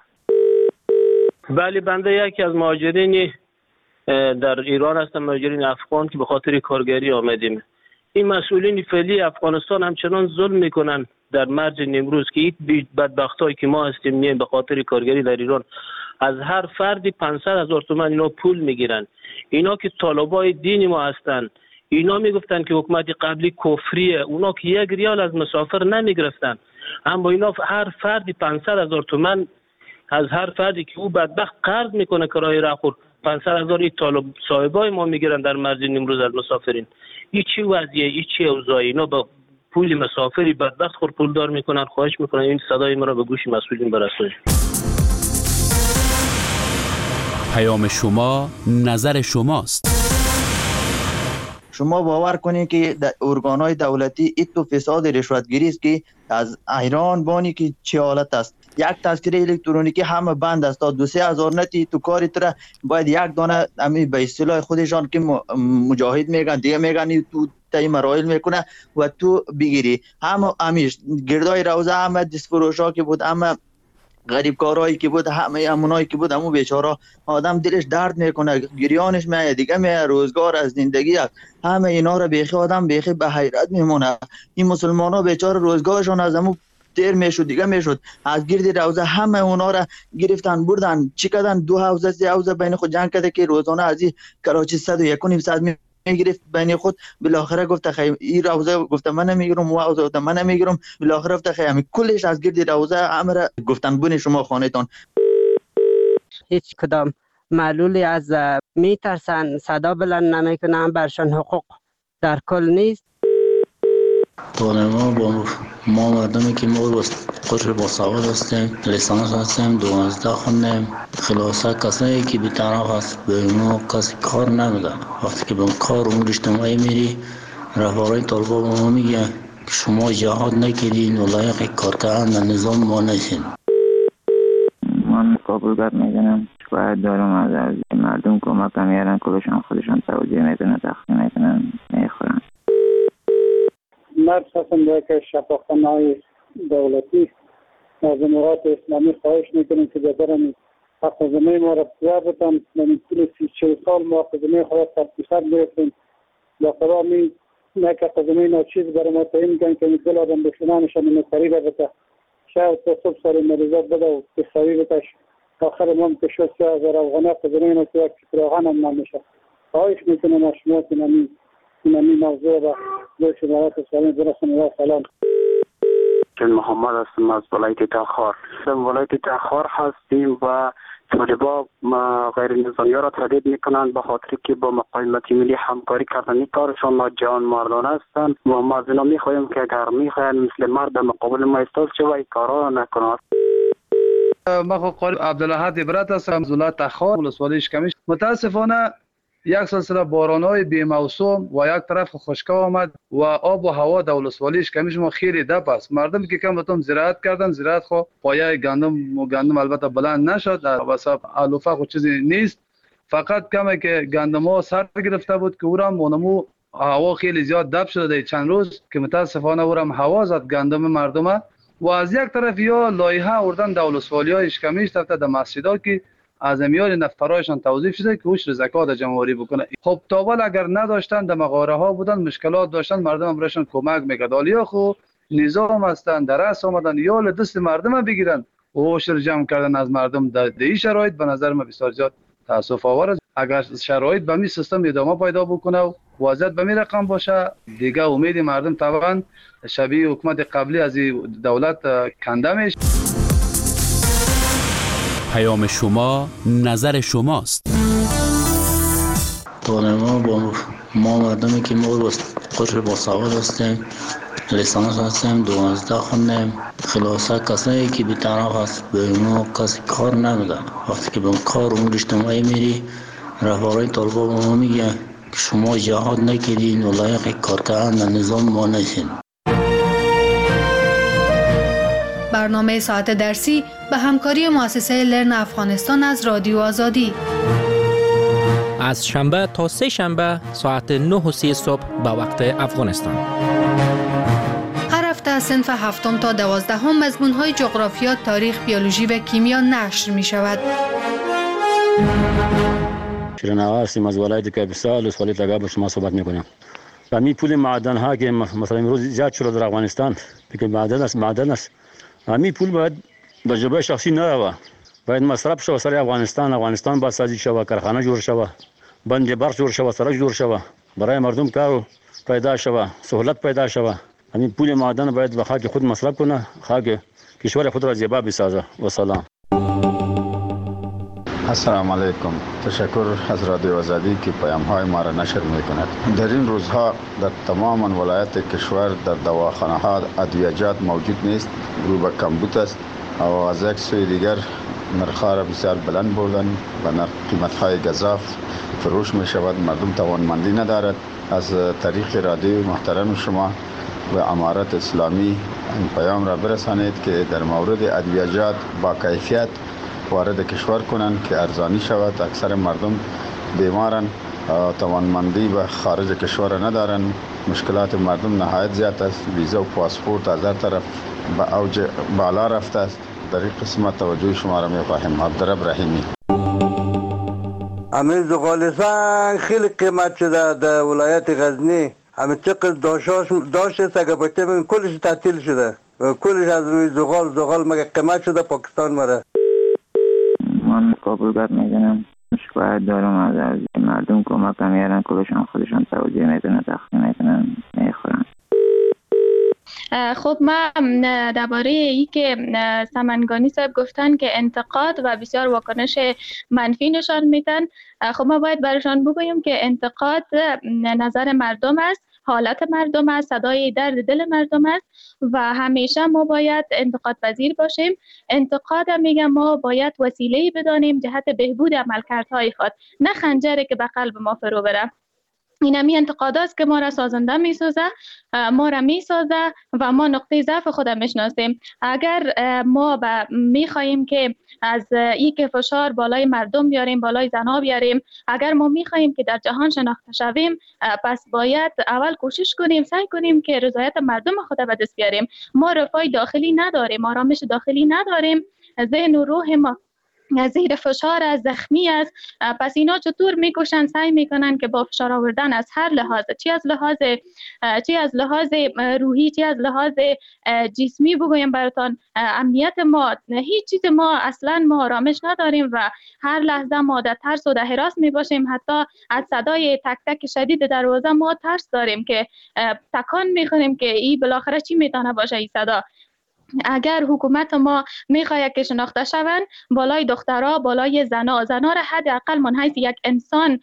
بله، بنده یکی از مهاجرین در ایران هستم، مهاجرین افغان که به خاطر کارگری آمدیم. این مسئولین فعلی افغانستان همچنان ظلم میکنن در مرز نیمروز که این بدبختایی که ما هستیم نیم به خاطر کارگری در ایران. از هر فردی 500,000 تومان اینا پول میگیرن. اینا که طالبای دین ما هستن، اینا میگفتن که حکومت قبلی کفریه، اونا که 1 ریال از مسافر نمیگرفتن، اما اینا هر فردی 500,000 تومان از هر فردی که او بدبخت قرض میکنه کرایه راه، 500,000 این طالب صاحبای ما میگیرن در مرز نیمروز از مسافرین. این چی وضعیه؟ این چی اوضاعی؟ اینا با پول مسافری بدبخت خود پولدار میکنن. خواهش میکنن این صدای ما را به گوش مسئولین برسونید. پیام شما نظر شماست. شما باور کنید که ارگان‌های دولتی ایتو فساد رشوتگیری است که از ایران بانی که چه حالت است. یک تذکره الکترونیکی همه بند است. تا 2-3 هزار نتی تو کاری تر باید یک دانه امی به اصطلاح خودشان که مجاهد میگن دیگه میگن تو تای مراحل میکنه و تو بگیری. همه امیش گردای روزه همه دستفروشا که بود، همه غریب کارهایی که بود، همه امونایی که بود، همون بیچاره آدم دلش درد میکنه، گریانش میاد دیگه، روزگار از زندگی است. همه اینا رو بیخی آدم بیخی به حیرت میمونه. این مسلمان ها بیچاره روزگارشون از همون دیر میشد دیگه میشد. از گرد روزه همه اونا را گرفتن بردن، چی کردن؟ 2 حوزه 3 حوزه بین خود جنگ کرده که روزانه از این کراچی 101.5 میگرفت بین خود. بالاخره گفت خیر این روزه گفت من نمیگیرم، و روزه گفت من نمیگیرم. بالاخره گفت خیر همین کلش از گرد روزه امر گفتن بون شما خانهتان. هیچ کدام معلولی از میترسن، صدا بلند نمیکنن، برشان حقوق در کل نیست. ما مردمی که ما قطر با سواد هستیم، لیسانس هستیم، 12 خوندیم، خلاصه کسایی که بی‌طرف هست به ما کسی کار نمیدن. وقتی که به کار امور اجتماعی میری، رهبرای طالبان به ما میگن شما جهاد نکردین و لایق کار کردن نظام ما نشین. من کابلگر میدونم، باید دارم از مردم کمک میارن، کلشان خودشان توجیه میدونن، تقسیم میدونن، میخورن. مرد هستم که شفاخانه‌های دولتی از امارات اسلامی خواهش میکنیم که ببرن حق زمین ما را بیار بتن. من طول 30 سال ما حق زمین خواهد تفکیصت گرفتیم. با خدا می نک حق زمین ناچیز برای ما تعیین میکنن که میکل آدم بشنانشان مستری را بتا شاید تا صبح سال مریضات بده و بسایی بتاش آخر ما مکشو 30,000 افغانی حق زمین رو که فراغان هم نمیشه. خواهش میکنم از شما که نمی موضوع را به شمارات سالین برسن. و سلام. چون محمد هستم از ولایت تخار. ولایت تخار هستیم و طالبا غیر نظامی را تهدید میکنند به خاطر که با مقاومت ملی همکاری کردن. این کارشان جان مردانه هستند و ما از اینا میخواهیم که اگر میخواهند مثل مرد در مقابل ما ایستاد شود این کارا را نکنند. من قاری عبدالاحد عبرت هستم از ولایت تخار ولسوالی اشکمیش. متاسفانه یک سلسله باران‌های بی‌موسوم و یک طرف خشکا آمد و آب و هوا در ولسوالیش کمیش ما خیلی دپ است. مردم که کم بتون زراعت کردن، زراعت خو پایه گندم البته بلند نشد، در وسط علوفه خو چیزی نیست، فقط کمی که گندم ها سر گرفته بود که اورم مونمو هوا خیلی زیاد دپ شده چند روز که متاسفانه اورم هوا زد گندم مردم. و از یک طرف یا لایحه آوردن در ولسوالی‌های اشکمیش در مسجدها که از میان نفرایشان توظیف شده که اوش زکات جمع‌آوری بکنه. خب تاول اگر نداشتن در مغاره ها بودن، مشکلات داشتن، مردم هم براشون کمک میکرد. حالا خو نظام هستن در رأس آمدن یا دست مردم بگیرن و اوش رو جمع کردن از مردم در این شرایط به نظر من بسیار زیاد تاسف آور است. اگر شرایط به می سیستم ادامه پیدا بکنه و وضعیت به می رقم باشه، دیگه امید مردم طبعا شبیه حکومت قبلی از دولت کنده میشه. پیام شما نظر شماست. ما با ما مردمی که ما قشر با سواد هستیم، لیسانس هستیم، 12 خوندیم، خلاصه کسایی که بی‌طرف است به ما کسی کار نمیدن. وقتی که به کار امور اجتماعی میری، رهبران طالبان به ما میگن که شما جهاد نکردین و لایق کار کردن نظام ما نشین. برنامه ساعت درسی به همکاری مؤسسه لرن افغانستان از رادیو آزادی از شنبه تا سه شنبه ساعت 9:30 صبح به وقت افغانستان. هر هفته از صنف 7 تا 12 مضمون‌های جغرافیا، تاریخ، بیولوژی و کیمیا نشر می شود. شیرین‌آقا هستیم از ولایت کاپیسا، ولسوالی تگاه با شما صحبت میکنم. همین پول معدن ها که مثلا امروز زیاد شده در افغانستان، که معدن است. همین پول باید به جیب شخصی نروه، باید مصرف شود سر افغانستان باید سازی شود، کارخانه جوړ شود، بند برق جوړ شود، سړک جوړ شود، برای مردم کار پیدا شود، سهولت پیدا شود. همین پول معدن باید به خاک خود مصرف کنه، خاک کشور خود را زیبا بسازه. و سلام. السلام علیکم. تشکر از رادیو آزادی که پیام‌های ما را نشر می‌کند. در این روزها در تمام ولایات کشور در دواخانه‌ها ادویه‌جات موجود نیست، رو به کمبود است و از یک سوی دیگر نرخ‌ها را بسیار بلند بردن و قیمت‌های گزاف فروش می‌شود. مردم توانمندی ندارد. از طریق رادیو محترم شما و امارات اسلامی این پیام را برسانید که در مورد ادویه‌جات با کیفیت وارد کشور کنند که ارزانی شود. اکثر مردم بیمارن، توانمندی به خارج کشور ندارن. مشکلات مردم نهایت زیاد است. ویزا و پاسپورت از هر طرف به اوج بالا رفته است. در این قسمت توجه شما را می‌خواهیم. عبدالرب رحیمی. همین زغال سنگ خیلی قیمت شده در ولایت غزنی. همین چقدر داشت است اگر بچه کلش تعطیل شده. کلش از روی زغال مگه قیمت شده پاکستان مره. من کابلگر میدونم، شکایت دارم از مردم کمک میارن، کلشان خودشان توجیه میکنن، تخصیل میکنن، میخورن. خب ما درباره ای که سمنگانی صاحب گفتن که انتقاد و بسیار واکنش منفی نشان میدن، خب ما باید برشان بگوییم که انتقاد نظر مردم است، حالت مردم است، صدای درد دل مردم است و همیشه ما باید انتقاد پذیر باشیم. انتقاد میگم ما باید وسیله‌ای بدانیم جهت بهبود عملکردهای خود، نه خنجری که به قلب ما فرو بره. این همی انتقاد است که ما را سازنده میسازه، ما را میسازه و ما نقطه ضعف خود میشناسیم. اگر ما میخواهیم که از این که فشار بالای مردم بیاریم، بالای زنها بیاریم، اگر ما میخواهیم که در جهان شناخته شویم، پس باید اول کوشش کنیم، سعی کنیم که رضایت مردم خود به دست بیاریم. ما رفاه داخلی نداریم، آرامش داخلی نداریم، ذهن و روح ما زیر فشار از زخمی است. پس اینا چطور میکشن، سعی میکنن که با فشار آوردن از هر لحاظ، چی از لحاظ روحی، چی از لحاظ جسمی بگویم براتان، امنیت ما، هیچ چیز ما اصلا ما آرامش نداریم و هر لحظه ما در ترس و در هراس میباشیم. حتی از صدای تک تک شدید دروازه ما ترس داریم که تکان میخوریم که این بالاخره چی میتونه باشه این صدا. اگر حکومت ما میخواهد که شناخته شوند بالای دخترها، بالای زنا را حداقل من حیث یک انسان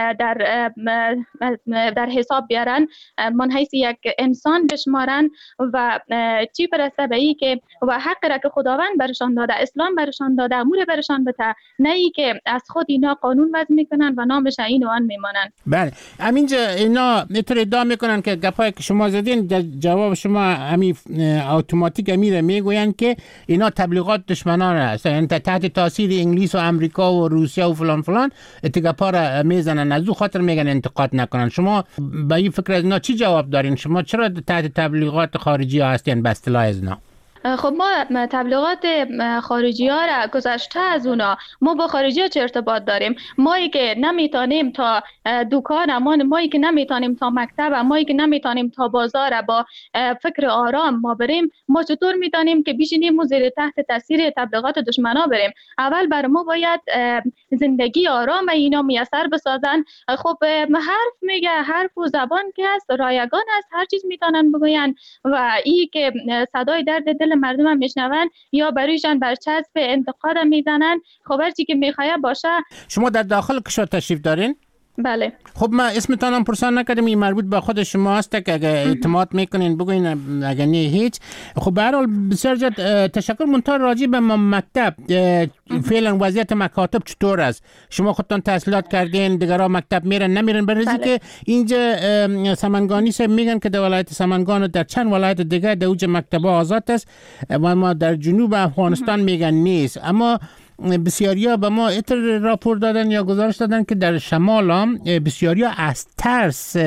در حساب بیارن، من حیث یک انسان بشمارن و چی برسه به ای که و حق را که خداوند برشان داده، اسلام برشان داده، امور برشان بده، نه ای که از خود اینا قانون وضع میکنن و نامش این و آن میمانن. بله، همینجا اینا اینطور ادعا میکنن که گپایی که شما زدین در جواب شما همین اتوماتیک میگوین که اینا تبلیغات دشمنان است، یعنی تحت تاثیر انگلیس و امریکا و روسیه و فلان فلان اتگاپا را میزنن، از او خاطر میگن انتقاد نکنن. شما با این فکر از اینا چی جواب دارین؟ شما چرا تحت تبلیغات خارجی ها هستین به اصطلاح از اینا؟ خب ما تبلیغات خارجی ها را گذشته از اونا، ما با خارجی ها چه ارتباط داریم؟ مایی که نمیتونیم تا دکان، مایی که نمیتونیم تا مکتب، مایی که نمیتونیم تا بازار با فکر آرام ما بریم، ما چطور میتونیم که بشینیم و زیر تحت تاثیر تبلیغات دشمنا بریم؟ اول بر ما باید زندگی آرام اینا میسر بسازن. خب حرف میگه، حرف و زبان که هست رایگان است، هر چیز میتونن بگوین و ای که صدای درد دل مردم هم میشنون یا برایشان برچسب انتقاد میزنن. خب هرچی که میخواه باشه. شما در داخل کشور تشریف دارین؟ بله. خب ما اسمتان هم پرسان نکردم، این مربوط به خود شما هست که اگه اعتماد میکنین بگوین، اگه نه هیچ. خب به هر حال بسیار زیاد تشکر. منتها راجع به مکتب فعلا وضعیت مکاتب چطور است؟ شما خودتان تحصیلات کردین، دیگرها مکتب میرن نمیرن؟ برای که اینجا سمنگانی صاحب میگن که در ولایت سمنگان و در چند ولایت دیگه در اوج مکتب آزاد است و ما در جنوب افغانستان میگن نیست. اما بسیاریا به ما اتر راپور دادن یا گزارش دادن که در شمال هم بسیاریا از ترس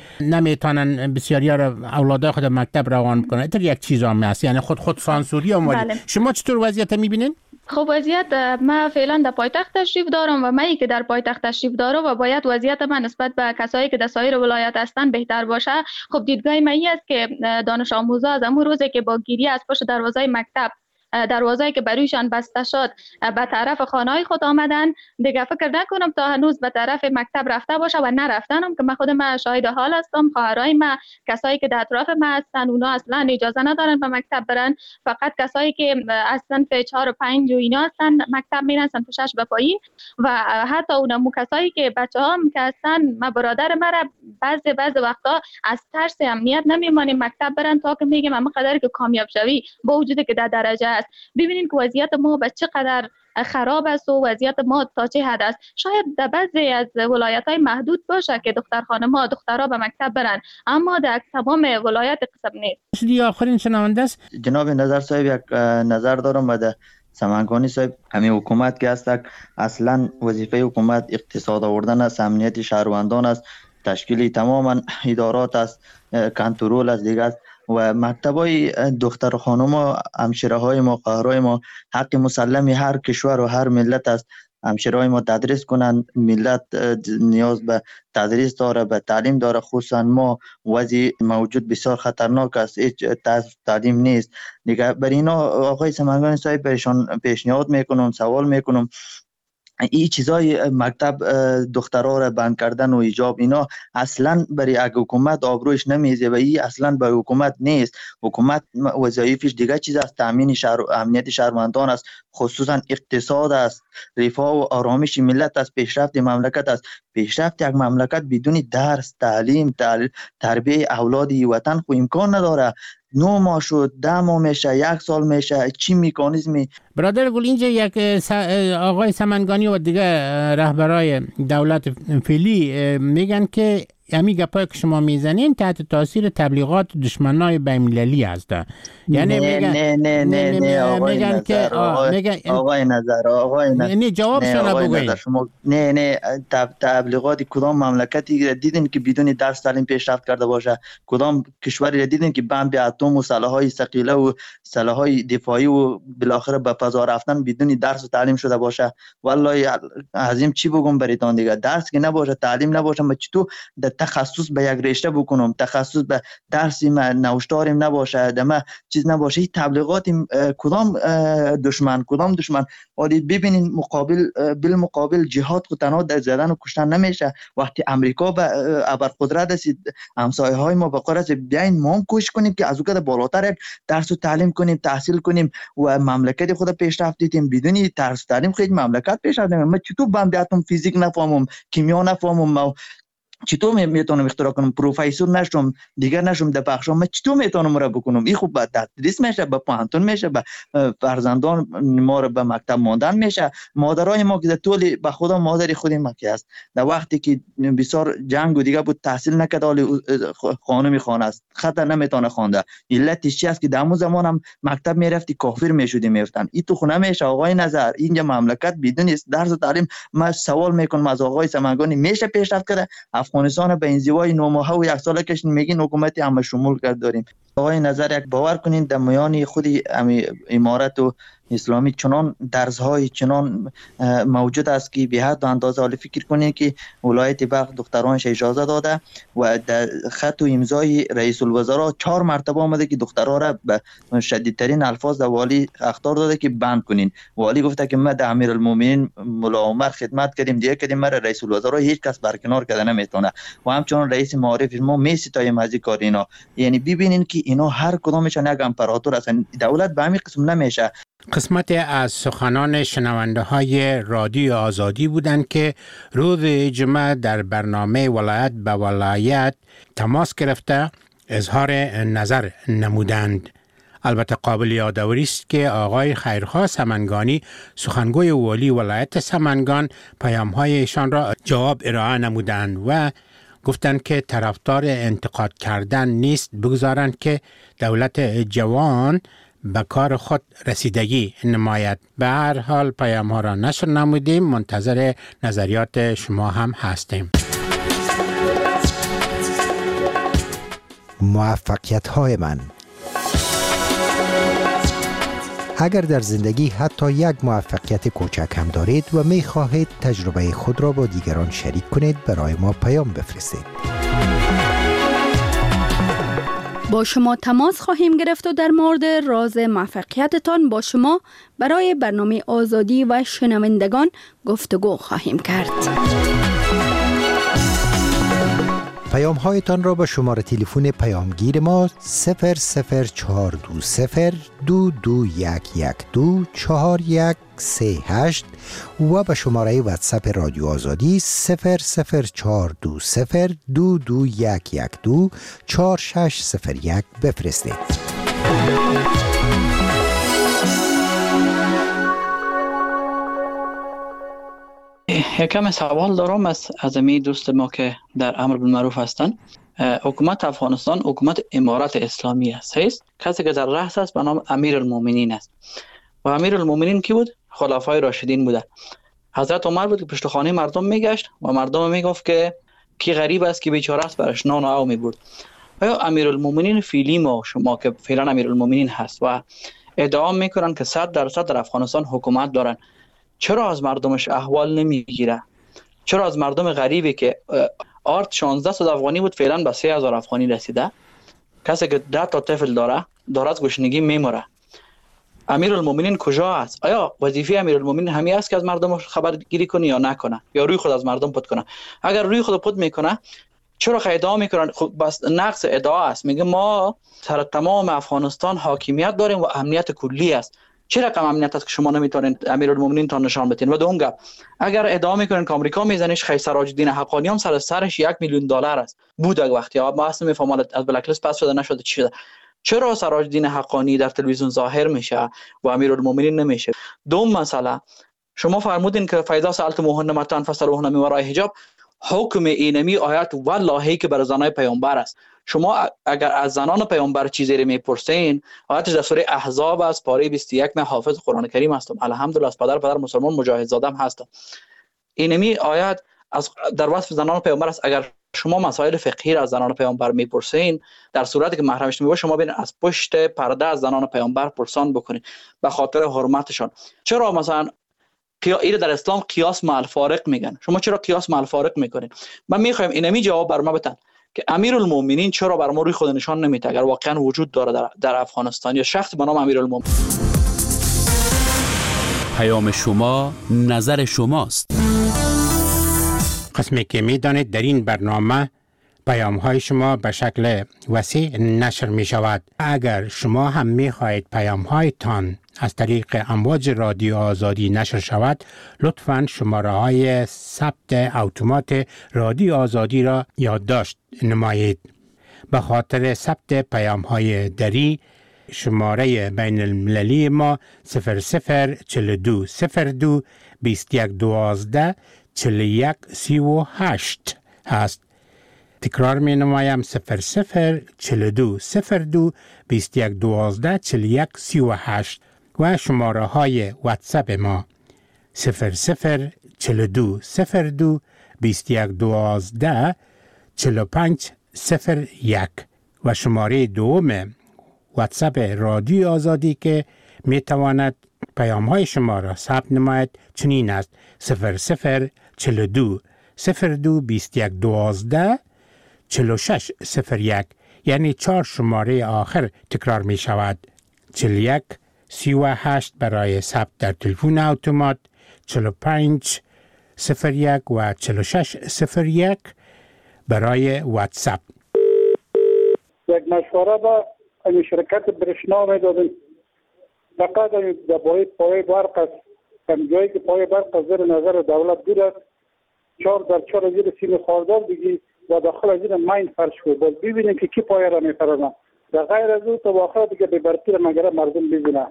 نمیتونن بسیاریا را اولادای خود مکتب روان کنن. اتر یک چیز هم هست، یعنی خود سانسوری هم. شما چطور وضعیت میبینین؟ خب وضعیت ما فعلا در پایتخت تشریف دارم و من که در پایتخت تشریف دارم و باید وضعیت من نسبت به کسایی که در سایر ولایات هستن بهتر باشه. خب دیدگاه من این است که دانش آموزا از همون روزی که با گیری از پشت دروازه مکتب، دروازه‌ای که برویشان بسته شد، به طرف خانه‌های خود آمدن، دیگه فکر نکنم تا هنوز به طرف مکتب رفته باشه و نرفتنم که من خودم شاهد حال هستم. خواهرای من، کسایی که در اطراف من هستن، اونا اصلا اجازه ندارن به مکتب برن. فقط کسایی که از صنف 4 و 5 و اینا هستن مکتب میرن، صنف 6 به پایین. و حتی اونم کسایی که بچه‌هام که هستن، من برادر مرا بعضی وقتا از ترس امنیت نمیمانیم مکتب برن تا که میگم اما قدر که کامیاب شوی با وجودی که در درجه است. ببینید که وضعیت ما به چقدر خراب است و وضعیت ما تا چه حد است. شاید در بعضی از ولایت‌های محدود باشه که دختر خانم‌ها، دخترها به مکتب برن، اما در تمام ولایت قسم نیست. دیگه آخرین شنونده است. جناب نظر صاحب یک نظر دارم و سمنگانی صاحب، همین حکومت که است اصلا وظیفه حکومت اقتصاد آوردن است، امنیت شهروندان است، تشکیل تماما ادارات است، کنترل است دیگه است. و مکتبای دختر و خانم ها، همشیره های ما، خواهرای ما حق مسلم هر کشور و هر ملت است. همشیره های ما تدریس کنند، ملت نیاز به تدریس داره، به تعلیم داره. خصوصا ما وضع موجود بسیار خطرناک است، هیچ تعلیم نیست دیگه. بر اینا آقای سمنگانی صاحب برشان پیشنهاد میکنم، سوال میکنم، این چیزای مکتب دخترها را بند کردن و حجاب اینا اصلا برای یک حکومت آبروش نمیزه و این اصلا به حکومت نیست. حکومت وظایفش دیگه چیز است، تامین امنیت شهروندان است، خصوصا اقتصاد است، رفاه و آرامش ملت است، پیشرفت مملکت است. پیشرفت یک مملکت بدون درس، تعلیم، تربیت اولاد وطن خو امکان نداره. 9 ماه شد، 10 ماه میشه، 1 سال میشه، چی میکانیزمی؟ برادر گل، اینجا یک آقای سمنگانی و دیگه رهبرای دولت فعلی میگن که همین گپایی که شما میزنین تحت تاثیر تبلیغات دشمنای بین‌المللی هست. یعنی میگن که آقای نظر جوابشون بگوین. نه تبلیغات کدام مملکتی دیدین که بدون درس تعلیم پیشرفت کرده باشه؟ کدام کشوری دیدین که بمب اتم و سلاح‌های ثقیله و سلاح‌های دفاعی و بالاخره به فضا رفتن بدون درس و تعلیم شده باشه؟ والله عظیم چی بگم براتون دیگه، درس که نباشه، تعلیم نباشه، ما چطور در تخصص به یک رشته بکنم، تخصص به درسی نوشتارم نباشه، دم چیز نباشه. این تبلیغات کدام دشمن ولی ببینین بالمقابل جهاد خود تنها در زدن و کشتن نمیشه. وقتی امریکا به ابرقدرت رسید، همسایه های ما به قدرت بیاین ما هم کوشش کنیم که از اون بالاتر یک درس و تعلیم کنیم، تحصیل کنیم و مملکت خود پیشرفت دیدیم. بدون درس و تعلیم خیلی مملکت پیشرفت نمیکنه. من چطور بند اتم فیزیک نفهمم، کیمیا نفهمم، چطور میتونم اختراع کنم؟ پروفسور نشم، دیگر نشم در بخشم، من چطور میتونم را بکنم؟ این خوب به تدریس میشه، به پانتون میشه، به فرزندان ما رو به مکتب ماندن میشه. مادرای ما که طول به خدا مادری خودی ما که است، در وقتی که بسیار جنگ و دیگه بود تحصیل نکرد، حالی خانمی خانه است، خطر نمیتونه خوانده. علتش چی است که در اون زمان هم مکتب میرفتی کافر میشدی میفتن. این تو خونه میشه. آقای نظر اینجا مملکت بدون درس و تعلیم، من سوال میکنم از آقای سمنگانی میشه پیشرفت کرده؟ افغانستان به انزوای 9 ماهه و 1 ساله کشید، میگین حکومت همه شمول کرد داریم. آقای نظر یک باور کنین در میان خودی امارت و اسلامی چنان درزهای چنان موجود است که به حد و اندازه حال فکر کنین که ولایت بلخ دخترانش اجازه داده و در خط و امضای رئیس الوزراء 4 مرتبه آمده که دخترها را به شدیدترین الفاظ در والی اخطار داده که بند کنین. والی گفته که ما در امیرالمومنین مولا عمر خدمت کردیم، دیگه کردیم، ما رئیس الوزراء هیچ کس برکنار کرده نمیتونه و همچنان رئیس معارف ما میستایم از این کار اینا. یعنی ببینین که اینا هر کدامشون یک امپراتور هستن. دولت به همین قسم نمیشه. قسمت از سخنان شنونده های رادیو آزادی بودند که روز جمعه در برنامه ولایت به ولایت تماس گرفته اظهار نظر نمودند. البته قابل یادآوری است که آقای خیرخواه سمنگانی سخنگوی والی ولایت سمنگان پیام‌هایشان را جواب ارائه نمودند و گفتند که طرفدار انتقاد کردن نیست، بگذارند که دولت جوان به کار خود رسیدگی نماید. به هر حال پیام ها را نشر نمودیم، منتظر نظریات شما هم هستیم. موفقیت های من. اگر در زندگی حتی یک موفقیت کوچک هم دارید و می خواهید تجربه خود را با دیگران شریک کنید، برای ما پیام بفرستید. با شما تماس خواهیم گرفت و در مورد راز موفقیتتان با شما برای برنامه آزادی و شنوندگان گفتگو خواهیم کرد. پیام هایتان را به شماره تلفن پیامگیر ما 0042022112413 و به شماره واتساپ رادیو آزادی 0042211124601 بفرستید. یکم سوال دارم از امی دوست ما که در امر بالمعروف هستن. حکومت افغانستان حکومت امارت اسلامی است. کسی که در رأس است به نام امیرالمومنین است و امیرالمومنین کی بود؟ خلفای راشدین بوده. حضرت عمر بود که پشت خانه مردم میگشت و مردم میگفت که کی غریب است که بیچاره است، برش نان و آب میبرد. آیا امیرالمومنین فعلی ما شما که فعلا امیرالمومنین هست و ادعا میکنن که 100% در افغانستان حکومت دارن، چرا از مردمش احوال نمیگیره؟ چرا از مردم غریبی که آرت 1600 افغانی بود فعلا به 3000 افغانی رسیده؟ کسی که 10 تا طفل داره از گشنگی میموره. امیرالمومنین کجا است؟ آیا وظیفه امیرالمومنین همین است که از مردم خبرگیری کنه یا نکنه، یا روی خود از مردم پد کنه؟ اگر روی خود پد میکنه چرا ادعا میکنن؟ خب بس نقص ادعا است. میگه ما سر تمام افغانستان حاکمیت داریم و امنیت کلی است. چه رقم امنیت است که شما نمیتونین امیرالمومنین تا نشان بدین؟ و دوم گپ، اگر ادعا میکنین که آمریکا میزنش، خیلی سراج الدین حقانی هم سرش $1,000,000 است بود وقتی ما اصلا میفهمم از بلک لیست پس شده نشده چی شده. چرا سراج الدین حقانی در تلویزیون ظاهر میشه و امیرالمومنین نمیشه؟ دوم مسئله، شما فرمودین که فایده سالت موهن متن فسروهن می ورای حجاب، حکم اینمی آیات والله که بر زنای پیامبر است. شما اگر از زنان پیامبر چیزی رو میپرسین، آیاتش در سوره احزاب است، پاره 21. من حافظ قرآن کریم هستم، الحمدلله، از پدر مسلمان مجاهد زادم هستم. اینمی آیات از در وصف زنان پیامبر است. اگر شما مسائل فقهی از زنان پیامبر میپرسین، در صورتی که محرمش نمیباشه، شما ببین از پشت پرده از زنان پیامبر پرسان بکنین به خاطر حرمتشان. چرا مثلا این در اسلام قیاس مع الفارق میگن. شما چرا قیاس مع الفارق میکنین؟ من میخوایم اینمی جواب بر ما بدن که امیرالمومنین چرا بر ما روی خود نشان نمیده اگر واقعا وجود داره در افغانستان یا شخص به نام امیرالمومنین. پیام شما نظر شماست. قسمی که میدانید در این برنامه پیام های شما به شکل وسیع نشر می شود. اگر شما هم می خواهید پیام هایتان از طریق امواج رادیو آزادی نشر شود، لطفاً شماره های ثبت اتومات رادیو آزادی را یادداشت نمایید. به خاطر ثبت پیام های دری شماره بین المللی ما 004202 2112 4138 است. تکرار می نمایم 004202 2112 4138 و شماره های واتساپ ما 004202 2112 4501 و شماره دوم واتساپ رادیو آزادی که می تواند پیام های شما را ثبت نماید چنین است 0042 02 2112 4601 یعنی 4 شماره آخر تکرار می شود 41 38 برای ثبت در تلفن اتومات 45 01 و 46 01 برای واتساپ. یک مشوره با این شرکت برشنا می دادیم فقط در پای برق است جایی که پای برق زیر نظر دولت بود 4x4 زیر سیم خاردار بگی و داخل از این ماین فرش بود باز ببینیم که کی پایه را میپرانه در غیر از او تا آخر دیگه به برقی را مگره مردم ببینه.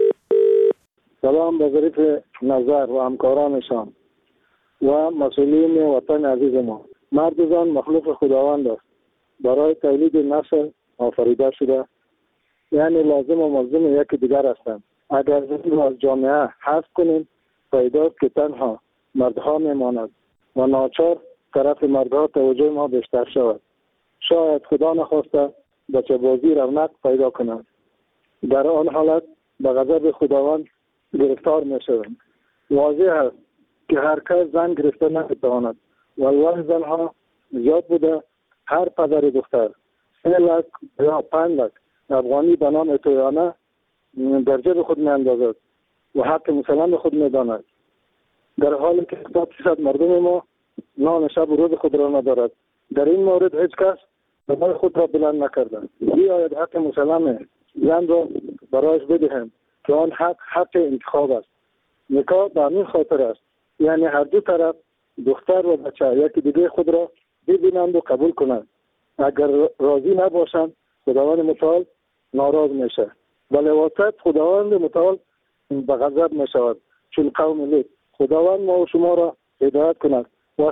سلام به ظریف نظر و همکارانشان و مسئولین وطن عزیز ما. مرد زن مخلوق خداوند است، برای تولید نسل آفریده شده، یعنی لازم و ملزم یکی دیگر هستند. اگر زن را از جامعه حذف کنیم پیداست که تنها مردها میماند و ناچار طرف مردها توجه ما بیشتر شود. شاید خدا نخواسته بچه بازی رونق پیدا کنند. در آن حالت به غضب خداوند گرفتار می شوند. واضح است که هر کس زن گرفته نمیتواند. والله زنها زیاد بوده، هر پدر دختر 3 لک یا 5 لک افغانی به نام تویانه در جیب خود می اندازد و حق مسلم خود می داند، در حالی که 70% مردم ما نام شب و روز خود را ندارد. در این مورد هیچ کس صدای خود را بلند نکرده. بیاید حق مسلم زن را برایش بدهیم که آن حق انتخاب است. نکاح به همین خاطر است، یعنی هر دو طرف دختر و بچه یکی دیگه خود را ببینند و قبول کنند. اگر راضی نباشند خداوند متعال ناراض میشه، ولی واسط خداوند متعال به غضب میشود. چون قوم لوط. خداوند ما و شما را هدایت کند. و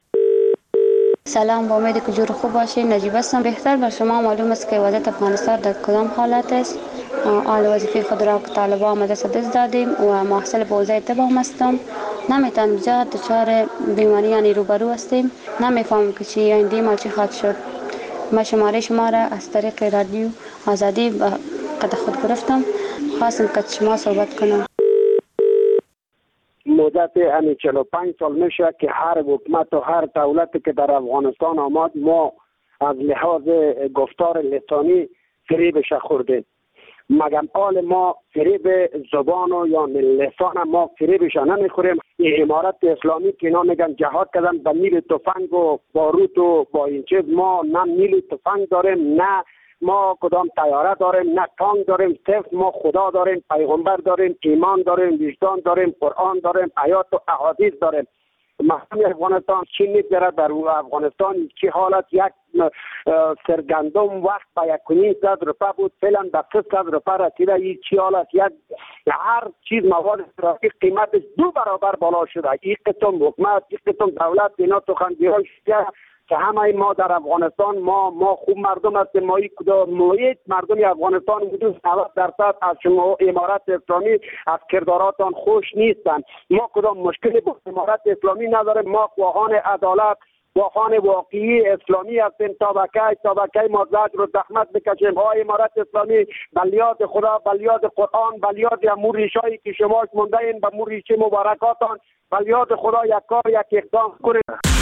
سلام، با امید که جور خوب باشید. نجیب هستم. بهتر بر شما معلوم است که وضعیت افغانستان در کدام حالت است. آل وظیفه خود را که طالبان آمده دست دادیم و محصل به حوزه طب هستم. نمیتونم جهت دچار بیماریانی روبرو هستیم. نمیفهمم که چی آینده ما چی خواهد شد. من شماره شما را از طریق رادیو آزادی قد خود گرفتم. خواستم که شما صحبت کنم. مدت 45 سال میشه که هر حکومت و هر دولتی که در افغانستان آمد ما از لحاظ گفتار لسانی فریبش خوردیم. مگم آل ما فریب زبان و یا لسان ما فریبش نمیخوریم. این امارت اسلامی که اینا میگن جهاد کردن با نیل تفنگ و باروت و با این چیز، ما نه نیل تفنگ داریم، نه ما کدام طیاره داریم، نه تانک داریم. صرف ما خدا داریم، پیغمبر داریم، ایمان داریم، وجدان داریم، قرآن داریم، آیات و احادیث داریم. مردم افغانستان چی میگذره در افغانستان چی حالت؟ یک سرگندم وقت با 1.5 روپیه بود، فعلا به 300 روپیه رسیده. این چی حالت؟ یک هر چیز مواد استراتژیک قیمتش 2 برابر بالا شده. این قسم حکومت، این قسم دولت اینا سخنگویان که همه ما در افغانستان ما خوب مردم هستیم. ما کدام محیط مردم افغانستان حدود 90% از شما امارت اسلامی از کرداراتان خوش نیستند. ما کدام مشکلی با امارت اسلامی نداریم. ما خواهان عدالت، داخان واقعی اسلامی هستیم. طبقه مازج رو زحمت بکشیم. های امارت اسلامی بلیاد خدا، بلیاد قرآن، بلیاد امور ریشایی که شما مونده این به مور ریشه مبارکاتان، بلیاد خدا یک کار یک اقدام کنید.